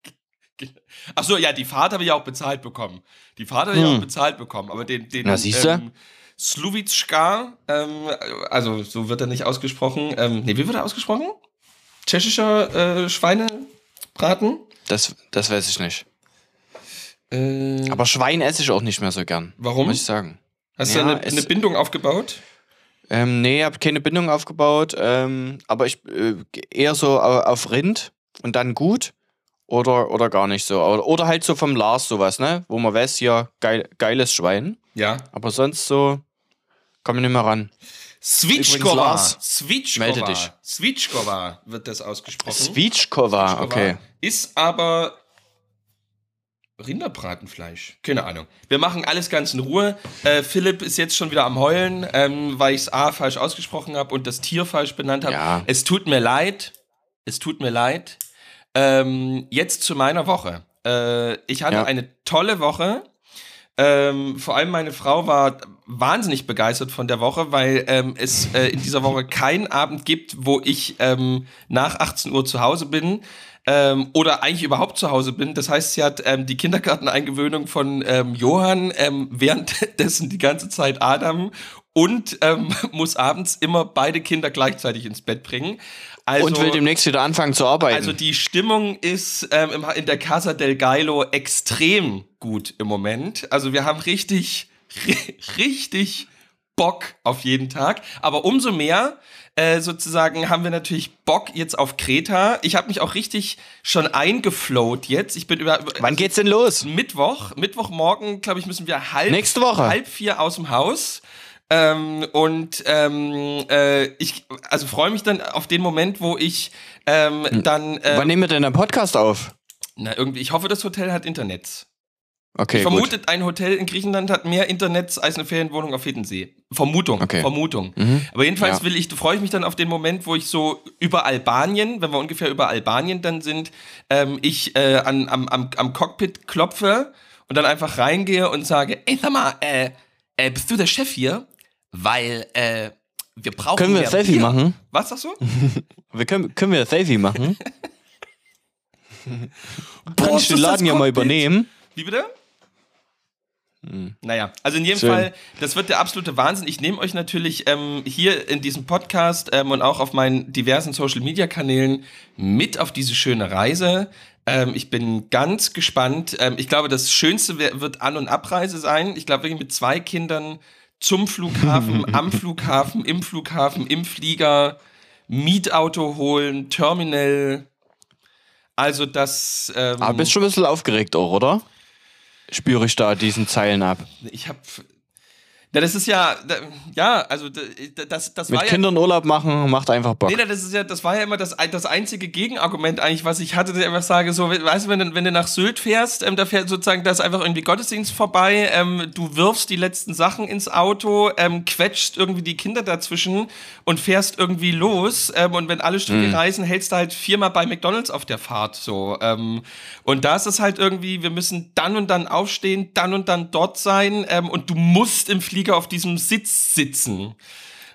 Achso, ja, die Fahrt habe ich auch bezahlt bekommen. Die Fahrt habe ich Hm. auch bezahlt bekommen. Aber den, den Na, siehste? ähm, Sluvitschka, ähm, also so wird er nicht ausgesprochen. Ähm, nee, wie wird er ausgesprochen? Tschechischer äh, Schweinebraten? Das, das weiß ich nicht. Äh, Aber Schwein esse ich auch nicht mehr so gern. Warum? Muss ich sagen. hast ja, du eine, es- eine Bindung aufgebaut? Ähm, nee, habe keine Bindung aufgebaut. Ähm, aber ich äh, eher so au- auf Rind und dann gut. Oder, oder gar nicht so. Oder, oder halt so vom Lars sowas, ne? Wo man weiß, hier geil, geiles Schwein. Ja. Aber sonst so kommen wir nicht mehr ran. Switschkova. Lars, Switschkova. melde dich. Switschkova wird das ausgesprochen. Svitschkova, okay. Ist aber Rinderbratenfleisch. Keine Ahnung. Wir machen alles ganz in Ruhe. Äh, Philipp ist jetzt schon wieder am Heulen, ähm, weil ich es A falsch ausgesprochen habe und das Tier falsch benannt habe. Ja. Es tut mir leid. Es tut mir leid. Ähm, jetzt zu meiner Woche. Äh, ich hatte Ja. eine tolle Woche. Ähm, vor allem meine Frau war wahnsinnig begeistert von der Woche, weil ähm, es äh, in dieser Woche keinen Abend gibt, wo ich ähm, nach achtzehn Uhr zu Hause bin ähm, oder eigentlich überhaupt zu Hause bin. Das heißt, sie hat ähm, die Kindergarteneingewöhnung von ähm, Johann, ähm, währenddessen die ganze Zeit Adam und ähm, muss abends immer beide Kinder gleichzeitig ins Bett bringen. Also, Und will demnächst wieder anfangen zu arbeiten. also die Stimmung ist ähm, im- in der Casa del Geilo extrem gut im Moment. Also wir haben richtig, ri- richtig Bock auf jeden Tag. Aber umso mehr äh, sozusagen haben wir natürlich Bock jetzt auf Kreta. Ich habe mich auch richtig schon eingeflowt jetzt. Ich bin über, über Wann geht's denn los? Mittwoch, Mittwochmorgen, glaube ich, müssen wir halb, Nächste Woche. halb vier aus dem Haus. Ähm, und ähm, äh, ich also freue mich dann auf den Moment, wo ich ähm, dann äh, Wann nehmen wir denn einen Podcast auf? na, irgendwie, ich hoffe, das Hotel hat Internet. Okay, ich gut. vermute, ein Hotel in Griechenland hat mehr Internet als eine Ferienwohnung auf Hiddensee. Vermutung, Okay. Vermutung. Mhm. Aber jedenfalls Ja. will ich, freue ich mich dann auf den Moment, wo ich so über Albanien, wenn wir ungefähr über Albanien dann sind, ähm, ich äh, an, am, am, am Cockpit klopfe und dann einfach reingehe und sage, ey, sag mal, äh, äh, bist du der Chef hier? Weil, äh, wir brauchen Können wir mehr ein Selfie Bier. machen? Was sagst du? Wir können, können wir ein Selfie machen? Boah, Kann ist ich den das Laden ja mal Cockpit? übernehmen? Wie bitte? Naja, also in jedem Schön. Fall, das wird der absolute Wahnsinn. Ich nehme euch natürlich ähm, hier in diesem Podcast ähm, und auch auf meinen diversen Social-Media-Kanälen mit auf diese schöne Reise. Ähm, ich bin ganz gespannt. Ähm, ich glaube, das Schönste wer- wird An- und Abreise sein. Ich glaube, wirklich mit zwei Kindern zum Flughafen, am Flughafen, im Flughafen, im Flieger, Mietauto holen, Terminal. Also das... Ähm, Aber bist schon ein bisschen aufgeregt auch, oder? Spüre ich da diesen Zeilen ab. Ich hab. Ja, das ist ja. da- Ja, also da- das, das Mit war ja. Kindern Urlaub machen macht einfach Bock. Nee, das ist ja, das war ja immer das, das einzige Gegenargument eigentlich, was ich hatte, dass ich einfach sage, so, weißt du, wenn du, wenn du nach Sylt fährst, ähm, da fährt sozusagen, da ist einfach irgendwie Gottesdienst vorbei, ähm, du wirfst die letzten Sachen ins Auto, ähm, quetscht irgendwie die Kinder dazwischen und fährst irgendwie los, ähm, und wenn alle Strecke reisen, hältst du halt viermal bei McDonalds auf der Fahrt, so, ähm, und da ist es halt irgendwie, wir müssen dann und dann aufstehen, dann und dann dort sein, ähm, und du musst im Flieger auf diesem Sitz sitzen.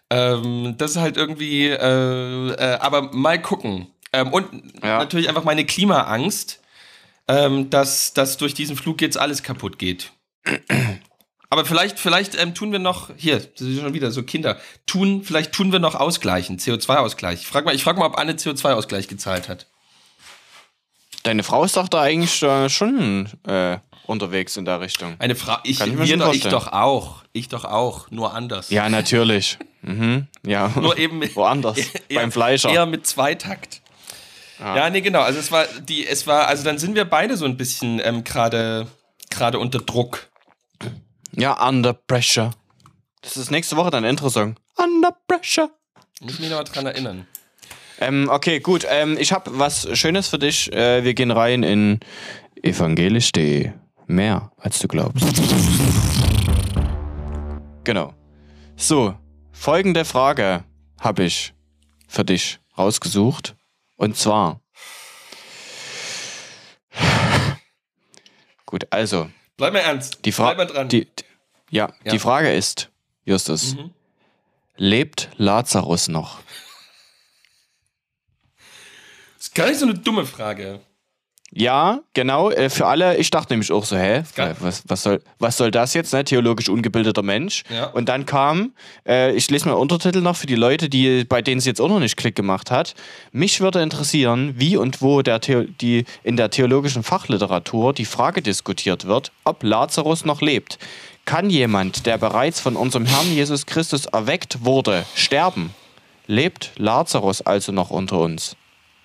Ähm, das ist halt irgendwie, äh, äh, aber mal gucken. Ähm, und ja. natürlich einfach meine Klimaangst, ähm, dass, dass durch diesen Flug jetzt alles kaputt geht. Aber vielleicht, vielleicht ähm, tun wir noch, hier, das ist schon wieder so Kinder, tun, vielleicht tun wir noch ausgleichen, C O zwei Ausgleich. Ich frage mal, ich frag mal, ob Anne C O zwei Ausgleich gezahlt hat. Deine Frau ist doch da eigentlich äh, schon äh, unterwegs in der Richtung. Eine Frau, ich, ich, wir doch, ich doch auch. Ich doch auch, nur anders. Ja, natürlich. Mhm. Ja. Nur eben mit, woanders, eher, beim Fleischer. Eher mit Zweitakt. Ah. Ja, nee, genau. Also es war die, es war, also dann sind wir beide so ein bisschen ähm, gerade gerade unter Druck. Ja, Under Pressure. Das ist nächste Woche dein Intro-Song. Under Pressure. Muss mich noch mal dran erinnern. Ähm, okay, gut. Ähm, ich habe was Schönes für dich. Äh, wir gehen rein in evangelisch punkt de. Mehr, als du glaubst. Genau. So, folgende Frage habe ich für dich rausgesucht. Und zwar... Gut, also... Bleib mal ernst. Die Fra- Bleib mal dran. Die, die, ja, ja, die Frage ist, Justus, mhm. lebt Lazarus noch? Das ist gar nicht so eine dumme Frage. Ja, genau, äh, für alle, ich dachte nämlich auch so, hä, was, was, soll, was soll das jetzt, ne, theologisch ungebildeter Mensch. Ja. Und dann kam, äh, ich lese mal Untertitel noch für die Leute, die, bei denen es jetzt auch noch nicht Klick gemacht hat. Mich würde interessieren, wie und wo der The- die, in der theologischen Fachliteratur die Frage diskutiert wird, ob Lazarus noch lebt. Kann jemand, der bereits von unserem Herrn Jesus Christus erweckt wurde, sterben? Lebt Lazarus also noch unter uns?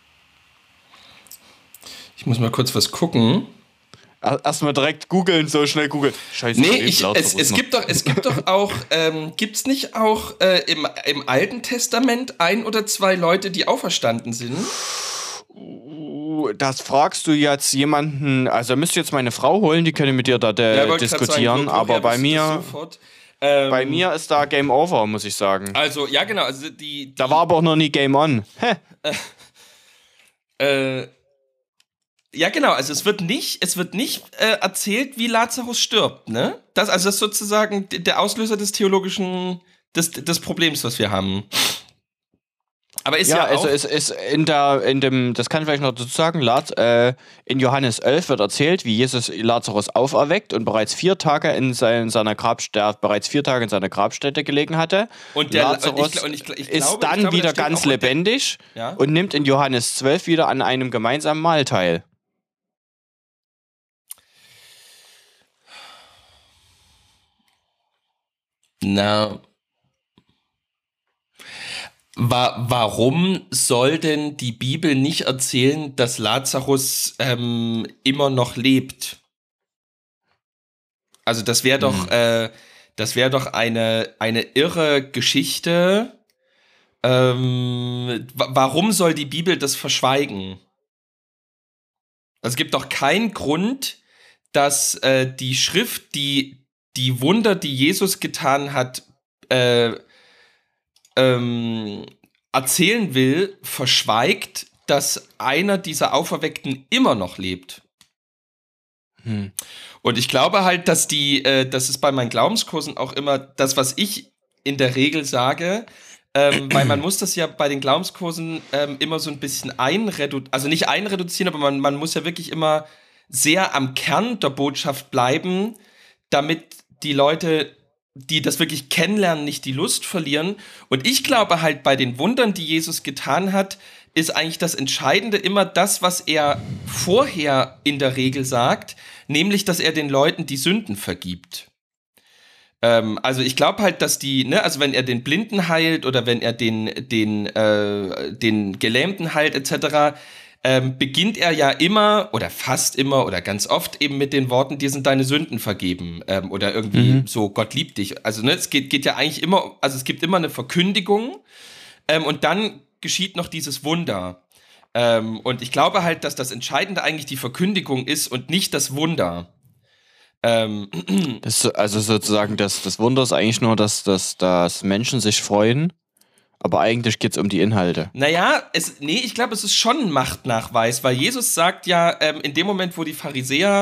Ich muss mal kurz was gucken. Erstmal direkt googeln, so schnell googeln. Scheiße, nee, ich, es, es, gibt doch, es gibt doch auch, ähm, gibt es nicht auch äh, im, im Alten Testament ein oder zwei Leute, die auferstanden sind? Das fragst du jetzt jemanden, also müsst ihr jetzt meine Frau holen, die können mit dir da de- ja, diskutieren, sagen, aber bei mir, ähm, bei mir ist da Game Over, muss ich sagen. Also, ja genau, also die... die da war aber auch noch nie Game On. äh, äh, Ja, genau, also es wird nicht, es wird nicht äh, erzählt, wie Lazarus stirbt, ne? Das, also das ist sozusagen der Auslöser des theologischen, des, des Problems, was wir haben. Aber ist ja, ja also auch es ist in der, in dem, das kann ich vielleicht noch dazu sagen, Laz, äh, in Johannes elf wird erzählt, wie Jesus Lazarus auferweckt und bereits vier Tage in sein, seiner Grabstätte, bereits vier Tage in seiner Grabstätte gelegen hatte. Und der Lazarus und ich, und ich, ich ist glaube, dann glaube, wieder ganz lebendig ja? und nimmt in Johannes zwölf wieder an einem gemeinsamen Mahl teil. Na, wa- warum soll denn die Bibel nicht erzählen, dass Lazarus ähm, immer noch lebt? Also das wäre doch, hm. äh, das wäre doch eine eine irre Geschichte. Ähm, wa- warum soll die Bibel das verschweigen? Also es gibt doch keinen Grund, dass äh, die Schrift, die die Wunder, die Jesus getan hat, äh, ähm, erzählen will, verschweigt, dass einer dieser Auferweckten immer noch lebt. Hm. Und ich glaube halt, dass die, äh, das ist bei meinen Glaubenskursen auch immer das, was ich in der Regel sage, ähm, weil man muss das ja bei den Glaubenskursen ähm, immer so ein bisschen einreduzieren, also nicht einreduzieren, aber man, man muss ja wirklich immer sehr am Kern der Botschaft bleiben, damit die Leute, die das wirklich kennenlernen, nicht die Lust verlieren. Und ich glaube halt, bei den Wundern, die Jesus getan hat, ist eigentlich das Entscheidende immer das, was er vorher in der Regel sagt, nämlich, dass er den Leuten die Sünden vergibt. Ähm, also ich glaube halt, dass die, ne, also wenn er den Blinden heilt oder wenn er den, den, äh, den Gelähmten heilt et cetera, Ähm, beginnt er ja immer oder fast immer oder ganz oft eben mit den Worten, dir sind deine Sünden vergeben ähm, oder irgendwie mhm. so, Gott liebt dich. Also ne, es geht, geht ja eigentlich immer, also es gibt immer eine Verkündigung ähm, und dann geschieht noch dieses Wunder. Ähm, und ich glaube halt, dass das Entscheidende eigentlich die Verkündigung ist und nicht das Wunder. Ähm, das, also sozusagen das, das Wunder ist eigentlich nur, dass, dass, dass Menschen sich freuen. Aber eigentlich geht es um die Inhalte. Naja, es, nee, ich glaube, es ist schon ein Machtnachweis, weil Jesus sagt ja, ähm, in dem Moment, wo die Pharisäer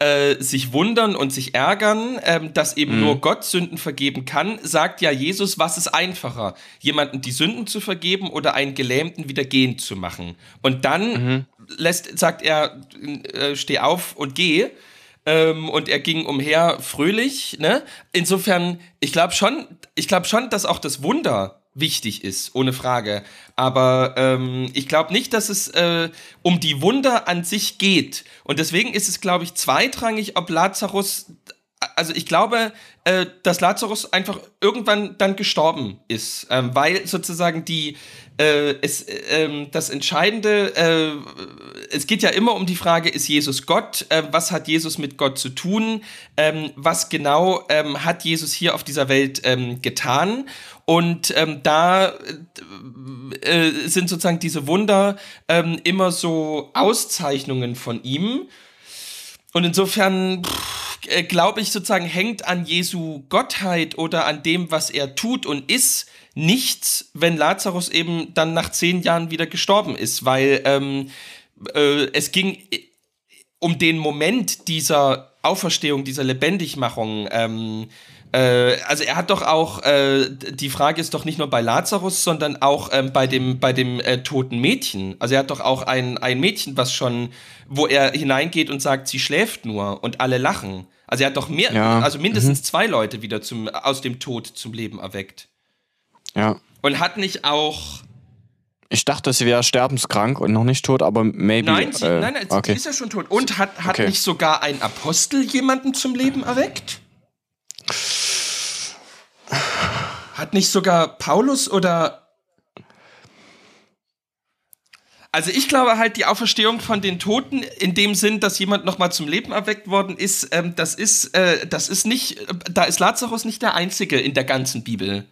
äh, sich wundern und sich ärgern, ähm, dass eben Mhm. nur Gott Sünden vergeben kann, sagt ja Jesus, was ist einfacher? Jemanden die Sünden zu vergeben oder einen Gelähmten wieder gehen zu machen? Und dann Mhm. lässt, sagt er, äh, steh auf und geh. Ähm, und er ging umher fröhlich. Ne? Insofern, ich glaube schon, ich glaube schon, dass auch das Wunder wichtig ist, ohne Frage. Aber ähm, ich glaube nicht, dass es äh, um die Wunder an sich geht. Und deswegen ist es, glaube ich, zweitrangig, ob Lazarus, also ich glaube, äh, dass Lazarus einfach irgendwann dann gestorben ist, ähm, weil sozusagen die, äh, es, äh, das Entscheidende, äh, es geht ja immer um die Frage, ist Jesus Gott? Äh, was hat Jesus mit Gott zu tun? Ähm, was genau ähm, hat Jesus hier auf dieser Welt ähm, getan? Und ähm, da äh, sind sozusagen diese Wunder ähm, immer so Auszeichnungen von ihm. Und insofern äh, glaube ich sozusagen, hängt an Jesu Gottheit oder an dem, was er tut und ist, nichts, wenn Lazarus eben dann nach zehn Jahren wieder gestorben ist. Weil ähm, äh, es ging um den Moment dieser Auferstehung, dieser Lebendigmachung. Ähm, äh, also er hat doch auch, äh, die Frage ist doch nicht nur bei Lazarus, sondern auch ähm, bei dem, bei dem äh, toten Mädchen. Also er hat doch auch ein, ein Mädchen, was schon, wo er hineingeht und sagt, sie schläft nur und alle lachen. Also er hat doch mehr, Ja. also mindestens Mhm. zwei Leute wieder zum, aus dem Tod zum Leben erweckt. Ja. Und hat nicht auch... Ich dachte, sie wäre sterbenskrank und noch nicht tot, aber maybe. Nein, sie, äh, nein, nein, okay. sie ist ja schon tot. Und hat, hat Okay. nicht sogar ein Apostel jemanden zum Leben erweckt? Hat nicht sogar Paulus oder... Also ich glaube halt, die Auferstehung von den Toten in dem Sinn, dass jemand nochmal zum Leben erweckt worden ist, ähm, das ist, äh, das ist nicht, äh, da ist Lazarus nicht der Einzige in der ganzen Bibel.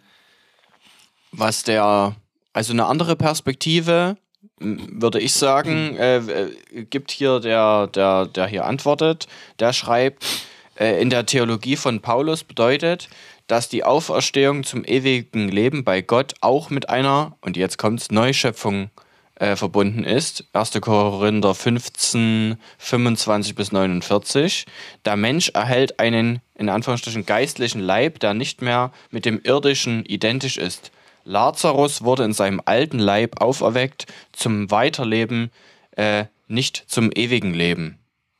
Was der, also eine andere Perspektive, m, würde ich sagen, äh, äh, gibt hier der, der, der hier antwortet, der schreibt, äh, in der Theologie von Paulus bedeutet, dass die Auferstehung zum ewigen Leben bei Gott auch mit einer, und jetzt kommt's, Neuschöpfung äh, verbunden ist. erster Korinther fünfzehn, fünfundzwanzig bis neunundvierzig. Der Mensch erhält einen, in Anführungsstrichen, geistlichen Leib, der nicht mehr mit dem irdischen identisch ist. Lazarus wurde in seinem alten Leib auferweckt zum Weiterleben, äh, nicht zum ewigen Leben.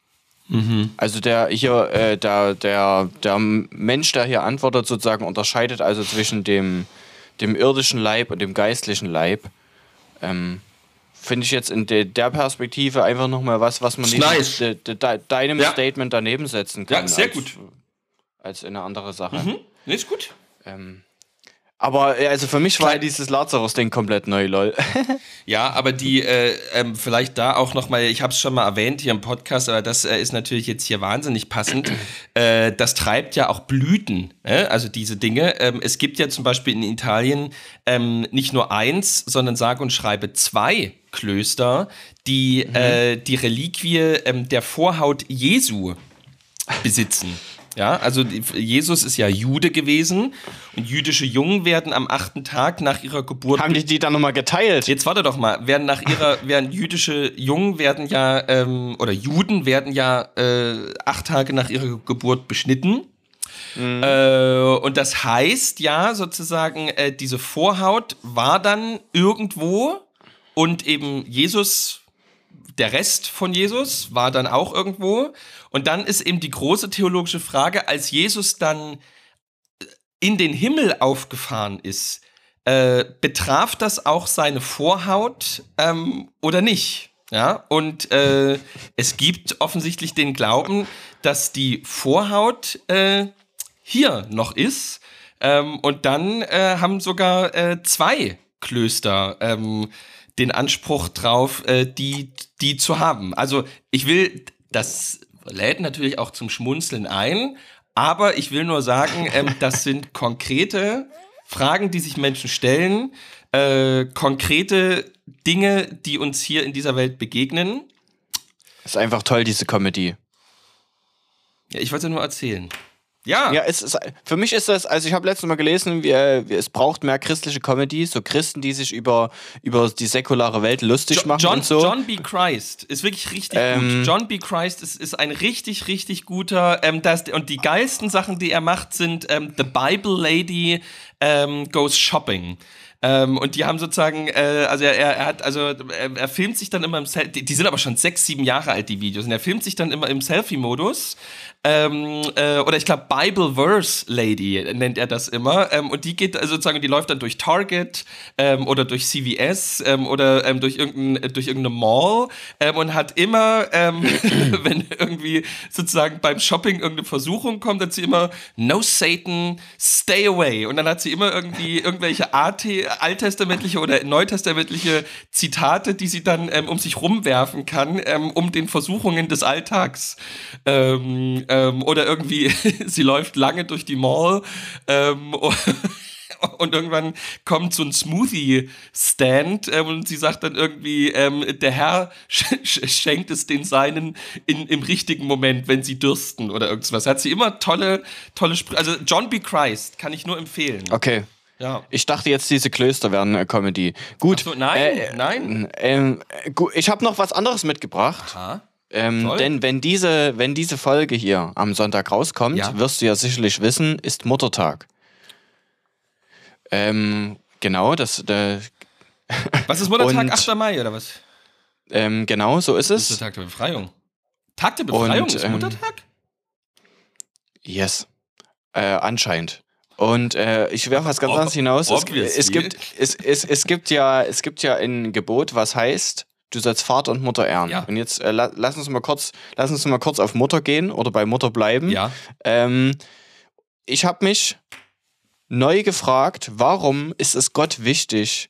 Mhm. Also der hier, äh, der, der, der Mensch, der hier antwortet, sozusagen unterscheidet also zwischen dem, dem irdischen Leib und dem geistlichen Leib. Ähm, Finde ich jetzt in de, der Perspektive einfach nochmal was, was man Ist neben nice. de, de, de, deinem Ja. Statement daneben setzen kann. Ja, sehr als, gut. Als eine andere Sache. Mhm. Nee, ist gut. Ähm, aber äh, also für mich war Klar. dieses Lazarus-Ding komplett neu, lol. Ja, aber die, äh, ähm, vielleicht da auch nochmal, ich habe es schon mal erwähnt hier im Podcast, aber das äh, ist natürlich jetzt hier wahnsinnig passend. äh, das treibt ja auch Blüten, ne? Also diese Dinge. Ähm, es gibt ja zum Beispiel in Italien ähm, nicht nur eins, sondern sage und schreibe zwei Klöster, die mhm. äh, die Reliquie ähm, der Vorhaut Jesu besitzen. Ja, also Jesus ist ja Jude gewesen und jüdische Jungen werden am achten Tag nach ihrer Geburt... Haben die die dann nochmal geteilt? Jetzt warte doch mal, werden nach ihrer, werden jüdische Jungen werden ja, ähm, oder Juden werden ja äh, acht Tage nach ihrer Geburt beschnitten. Mhm. Äh, und das heißt ja sozusagen, äh, diese Vorhaut war dann irgendwo und eben Jesus... Der Rest von Jesus war dann auch irgendwo. Und dann ist eben die große theologische Frage, als Jesus dann in den Himmel aufgefahren ist, äh, betraf das auch seine Vorhaut ähm, oder nicht? Ja, und äh, es gibt offensichtlich den Glauben, dass die Vorhaut äh, hier noch ist. Ähm, und dann äh, haben sogar äh, zwei Klöster ähm, den Anspruch drauf, äh, die, die zu haben. Also ich will, das lädt natürlich auch zum Schmunzeln ein, aber ich will nur sagen, ähm, das sind konkrete Fragen, die sich Menschen stellen, äh, konkrete Dinge, die uns hier in dieser Welt begegnen. Ist einfach toll, diese Comedy. Ja, ich wollte nur erzählen. Ja. Ja, es ist, für mich ist das, also ich habe letztes Mal gelesen, wir, wir, es braucht mehr christliche Comedy, so Christen, die sich über, über die säkulare Welt lustig Jo- machen John, und so. John B. Christ ist wirklich richtig Ähm. gut. John B. Christ ist, ist ein richtig, richtig guter, ähm, das, und die geilsten Sachen, die er macht, sind ähm, The Bible Lady ähm, Goes Shopping. Ähm, und die haben sozusagen, äh, also er, er hat, also er, er filmt sich dann immer im Selfie, die, die sind aber schon sechs, sieben Jahre alt, die Videos, und er filmt sich dann immer im Selfie-Modus. Ähm, äh, oder ich glaube Bible Verse Lady nennt er das immer, ähm, und die geht also sozusagen, die läuft dann durch Target ähm, oder durch C V S ähm, oder ähm, durch irgendein, durch irgendeine Mall ähm, und hat immer, ähm, wenn irgendwie sozusagen beim Shopping irgendeine Versuchung kommt, hat sie immer No Satan, stay away, und dann hat sie immer irgendwie irgendwelche A T, alttestamentliche oder neutestamentliche Zitate, die sie dann ähm, um sich rumwerfen kann, ähm, um den Versuchungen des Alltags ähm, Ähm, oder irgendwie, sie läuft lange durch die Mall ähm, und irgendwann kommt so ein Smoothie-Stand ähm, und sie sagt dann irgendwie, ähm, der Herr sch- sch- schenkt es den Seinen in, im richtigen Moment, wenn sie dürsten oder irgendwas. Hat sie immer tolle, tolle Sprüche. Also John B. Christ kann ich nur empfehlen. Okay. Ja. Ich dachte jetzt, diese Klöster wären äh, Comedy. Gut. Ach so, nein, äh, nein. Ähm, äh, gu- ich habe noch was anderes mitgebracht. Aha. Ähm, Toll. denn wenn diese, wenn diese Folge hier am Sonntag rauskommt, Ja. wirst du ja sicherlich wissen, ist Muttertag. Ähm, genau, das, äh, Was ist Muttertag? Und- achter Mai oder was? ähm, genau, so ist Das ist es. der Tag der Befreiung. Tag der Befreiung Und, ist ähm, Muttertag? Yes. Äh, anscheinend. Und äh, ich werfe was ganz Ob- anderes hinaus. Es, obviously. es, gibt, es, es, es, gibt ja, es gibt ja ein Gebot, was heißt, du sollst Vater und Mutter ehren. Ja. Und jetzt äh, la, lass uns mal kurz, lass uns mal kurz auf Mutter gehen oder bei Mutter bleiben. Ja. Ähm, ich habe mich neu gefragt, warum ist es Gott wichtig,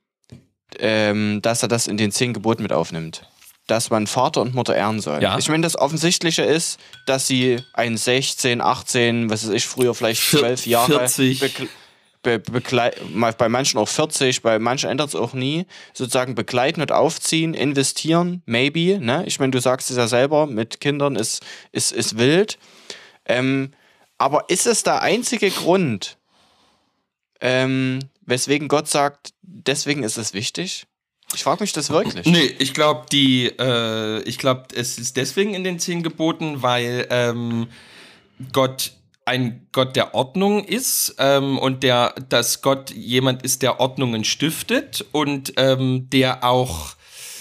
ähm, dass er das in den zehn Geboten mit aufnimmt? Dass man Vater und Mutter ehren soll. Ja. Ich meine, das Offensichtliche ist, dass sie ein sechzehn, achtzehn, was weiß ich, früher vielleicht zwölf Jahre vierzig. bekle- be beklei- mal bei manchen auch vierzig, bei manchen ändert es auch nie, sozusagen begleiten und aufziehen, investieren, maybe, ne? Ich meine, du sagst es ja selber, mit Kindern ist, ist, ist wild. Ähm, aber ist es der einzige Grund, ähm, weswegen Gott sagt, deswegen ist es wichtig? Ich frage mich das wirklich. Nee, ich glaube, die, äh, ich glaube, es ist deswegen in den zehn Geboten, weil ähm, Gott ein Gott der Ordnung ist ähm, und der, dass Gott jemand ist, der Ordnungen stiftet und ähm, der auch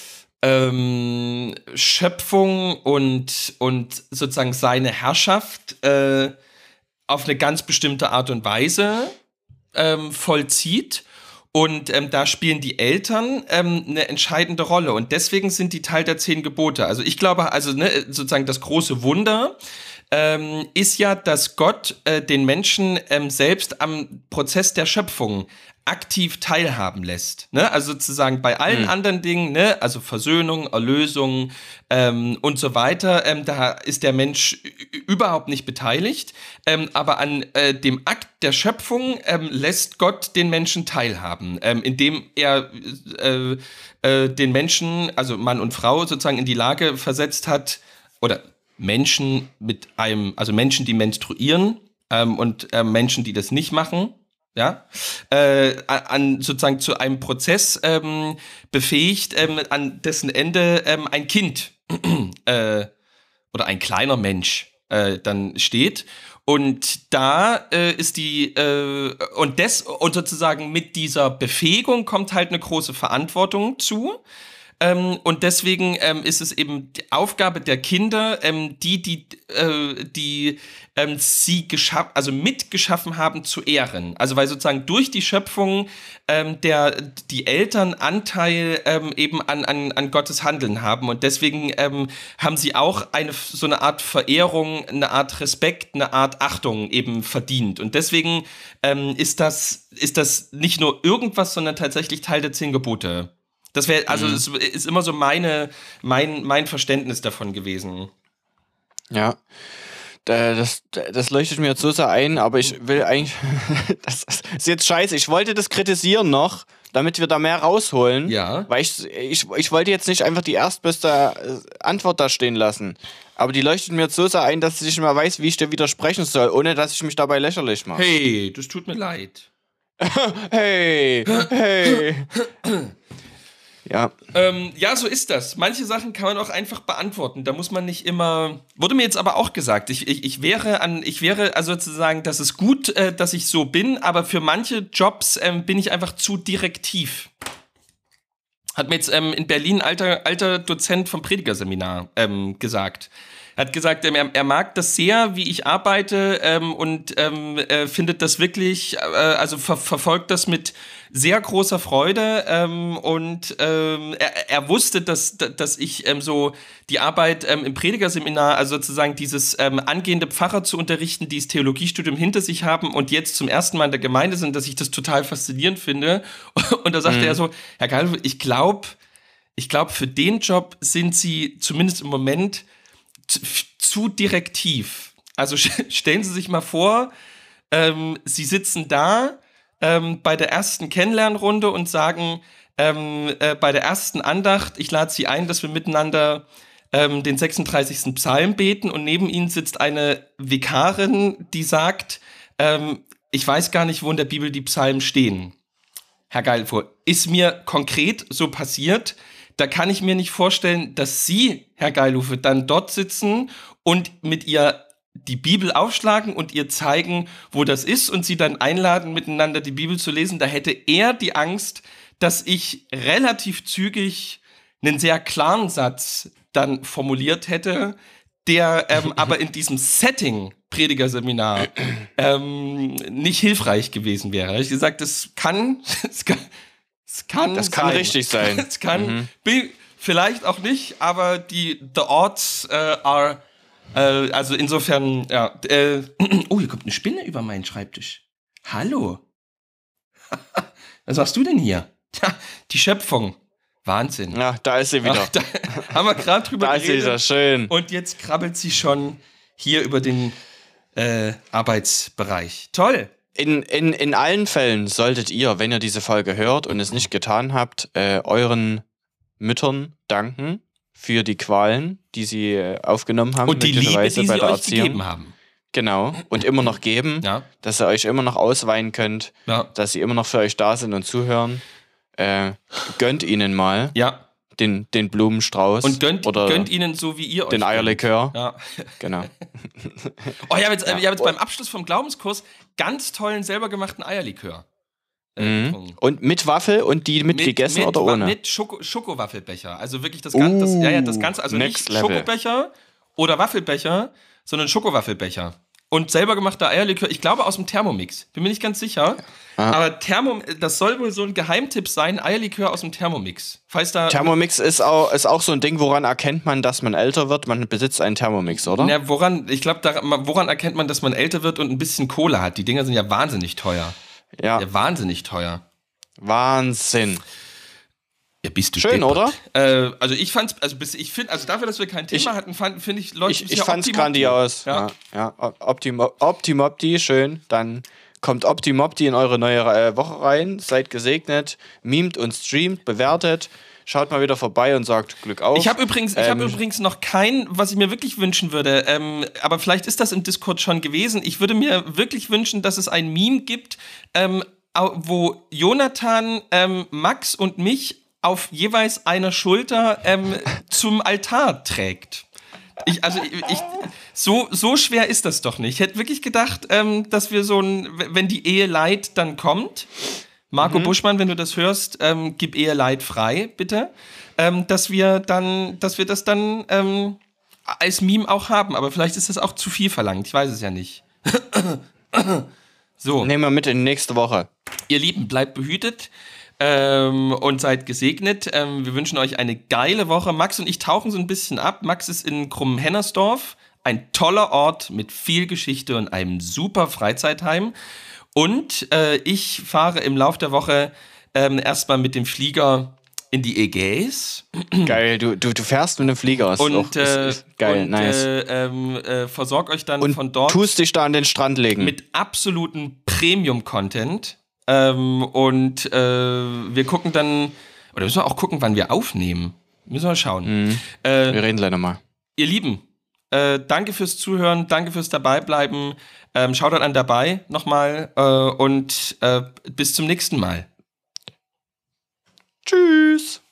ähm, Schöpfung und, und sozusagen seine Herrschaft äh, auf eine ganz bestimmte Art und Weise ähm, vollzieht. Und ähm, da spielen die Eltern ähm, eine entscheidende Rolle. Und deswegen sind die Teil der zehn Gebote. Also ich glaube, also ne, sozusagen das große Wunder ähm, ist ja, dass Gott äh, den Menschen ähm, selbst am Prozess der Schöpfung aktiv teilhaben lässt. Ne? Also sozusagen bei allen Mhm. anderen Dingen, ne? Also Versöhnung, Erlösung ähm, und so weiter, ähm, da ist der Mensch ü- überhaupt nicht beteiligt. Ähm, aber an äh, dem Akt der Schöpfung ähm, lässt Gott den Menschen teilhaben, ähm, indem er äh, äh, den Menschen, also Mann und Frau, sozusagen in die Lage versetzt hat, oder Menschen mit einem, also Menschen, die menstruieren ähm, und äh, Menschen, die das nicht machen, ja, äh, an sozusagen zu einem Prozess ähm, befähigt, ähm, an dessen Ende ähm, ein Kind äh, oder ein kleiner Mensch äh, dann steht. Und da äh, ist die, äh, und, des, und sozusagen mit dieser Befähigung kommt halt eine große Verantwortung zu. Ähm, und deswegen ähm, ist es eben die Aufgabe der Kinder, ähm, die, die, äh, die ähm, sie geschaffen, also mitgeschaffen haben, zu ehren. Also weil sozusagen durch die Schöpfung ähm, der, die Eltern Anteil ähm, eben an, an, an Gottes Handeln haben. Und deswegen ähm, haben sie auch eine so eine Art Verehrung, eine Art Respekt, eine Art Achtung eben verdient. Und deswegen ähm, ist das, ist das nicht nur irgendwas, sondern tatsächlich Teil der zehn Gebote. Das wäre, also Mhm. es ist immer so meine, mein, mein Verständnis davon gewesen. Ja. Da- Das, das leuchtet mir jetzt so sehr ein, aber ich will eigentlich. Das ist jetzt scheiße. Ich wollte das kritisieren noch, damit wir da mehr rausholen. Ja. Weil ich, ich, ich wollte jetzt nicht einfach die erstbeste Antwort da stehen lassen. Aber die leuchtet mir jetzt so sehr ein, dass ich nicht mehr weiß, wie ich dir widersprechen soll, ohne dass ich mich dabei lächerlich mache. Hey, das tut mir leid. Hey, hey. Ja. Ähm, ja, so ist das. Manche Sachen kann man auch einfach beantworten. Da muss man nicht immer. Wurde mir jetzt aber auch gesagt. Ich, ich, ich wäre an, ich wäre also sozusagen, das ist gut, äh, dass ich so bin, aber für manche Jobs ähm, bin ich einfach zu direktiv. Hat mir jetzt ähm, in Berlin ein alter, alter Dozent vom Predigerseminar ähm, gesagt. Er hat gesagt, ähm, er, er mag das sehr, wie ich arbeite ähm, und ähm, äh, findet das wirklich, äh, also ver- verfolgt das mit sehr großer Freude ähm, und ähm, er, er wusste, dass, dass ich ähm, so die Arbeit ähm, im Predigerseminar, also sozusagen dieses ähm, angehende Pfarrer zu unterrichten, die das Theologiestudium hinter sich haben und jetzt zum ersten Mal in der Gemeinde sind, dass ich das total faszinierend finde. Und da sagte mhm. er so, Herr Geil, ich glaube, ich glaube, für den Job sind Sie zumindest im Moment zu, zu direktiv. Also stellen Sie sich mal vor, ähm, Sie sitzen da ähm, bei der ersten Kennenlernrunde und sagen, ähm, äh, bei der ersten Andacht, ich lade Sie ein, dass wir miteinander ähm, den sechsunddreißigsten Psalm beten und neben Ihnen sitzt eine Vikarin, die sagt, ähm, ich weiß gar nicht, wo in der Bibel die Psalmen stehen. Herr Geilfuhr, ist mir konkret so passiert. Da kann ich mir nicht vorstellen, dass Sie, Herr Geilufe, dann dort sitzen und mit ihr die Bibel aufschlagen und ihr zeigen, wo das ist und sie dann einladen, miteinander die Bibel zu lesen. Da hätte er die Angst, dass ich relativ zügig einen sehr klaren Satz dann formuliert hätte, der ähm, aber in diesem Setting Predigerseminar ähm, nicht hilfreich gewesen wäre. Da habe ich gesagt, das kann, das kann, das kann, das kann sein. richtig sein. Es kann, mhm. vielleicht auch nicht, aber die the odds äh, are, äh, also insofern, ja. Äh, oh, hier kommt eine Spinne über meinen Schreibtisch. Hallo. Was machst du denn hier? Tja, die Schöpfung. Wahnsinn. Ja, da ist sie wieder. Ach, da haben wir gerade drüber da geredet. Da ist sie wieder schön. Und jetzt krabbelt sie schon hier über den äh, Arbeitsbereich. Toll. In, in, in allen Fällen solltet ihr, wenn ihr diese Folge hört und es nicht getan habt, äh, euren Müttern danken für die Qualen, die sie äh, aufgenommen haben. Und die Liebe, Weise die bei sie der euch Erziehung. gegeben haben. Genau. Und immer noch geben. Ja. Dass ihr euch immer noch ausweinen könnt. Ja. Dass sie immer noch für euch da sind und zuhören. Äh, gönnt ihnen mal. Ja. Den, den Blumenstrauß. Und gönnt, oder gönnt ihnen so, wie ihr euch den Eierlikör. Ja. Genau. Oh, ich habe jetzt, Ja. ich hab jetzt beim Abschluss vom Glaubenskurs ganz tollen, selber gemachten Eierlikör. Äh, mhm. Und mit Waffel und die mit, mit gegessen mit, oder ohne? Mit Schoko, Schokowaffelbecher. Also wirklich das ganze, das, ja, ja, das Ganze, also Next nicht Level. Schokobecher oder Waffelbecher, sondern Schokowaffelbecher. Und selber gemachter Eierlikör, ich glaube aus dem Thermomix. Bin mir nicht ganz sicher. Ah. Aber Thermom, das soll wohl so ein Geheimtipp sein, Eierlikör aus dem Thermomix. Falls da Thermomix ist auch, ist auch so ein Ding, woran erkennt man, dass man älter wird? Man besitzt einen Thermomix, oder? Ja, woran, ich glaube, woran erkennt man, dass man älter wird und ein bisschen Kohle hat? Die Dinger sind ja wahnsinnig teuer. Ja. Ja, wahnsinnig teuer. Wahnsinn. Ja, bist du schön, deppert. oder? Äh, also ich fand's, also bis, ich finde, also dafür, dass wir kein Thema ich, hatten, finde ich, Leute, ich, ich fand's grandios. Ja, ja. ja. Optimo, Optimopti, schön. Dann kommt Optimopti in eure neue äh, Woche rein. Seid gesegnet, memt und streamt, bewertet. Schaut mal wieder vorbei und sagt Glück auf. Ich habe übrigens, ähm, ich habe übrigens noch kein, was ich mir wirklich wünschen würde. Ähm, aber vielleicht ist das im Discord schon gewesen. Ich würde mir wirklich wünschen, dass es ein Meme gibt, ähm, wo Jonathan, ähm, Max und mich auf jeweils einer Schulter ähm, zum Altar trägt. Ich, also ich, ich, so, so schwer ist das doch nicht. Ich hätte wirklich gedacht, ähm, dass wir so ein, wenn die Eheleid dann kommt, Marco mhm. Buschmann, wenn du das hörst, ähm, gib Eheleid frei, bitte, ähm, dass wir dann, dass wir das dann ähm, als Meme auch haben. Aber vielleicht ist das auch zu viel verlangt. Ich weiß es ja nicht. So. Nehmen wir mit in die nächste Woche. Ihr Lieben, bleibt behütet. Ähm, und seid gesegnet. Ähm, wir wünschen euch eine geile Woche. Max und ich tauchen so ein bisschen ab. Max ist in Krummhennersdorf. Ein toller Ort mit viel Geschichte und einem super Freizeitheim. Und äh, ich fahre im Lauf der Woche ähm, erstmal mit dem Flieger in die Ägäis. Geil, du, du, du fährst mit einem Flieger. Ist und auch, ist, ist geil, und, nice. Äh, ähm, äh, versorg euch dann und von dort. Tust dich da an den Strand legen. Mit absolutem Premium-Content. Ähm, und äh, wir gucken dann, oder müssen wir auch gucken, wann wir aufnehmen. Müssen wir schauen. Mhm. Äh, wir reden leider mal. Ihr Lieben, äh, danke fürs Zuhören, danke fürs Dabeibleiben. Ähm, schaut an dabei nochmal äh, und äh, bis zum nächsten Mal. Tschüss.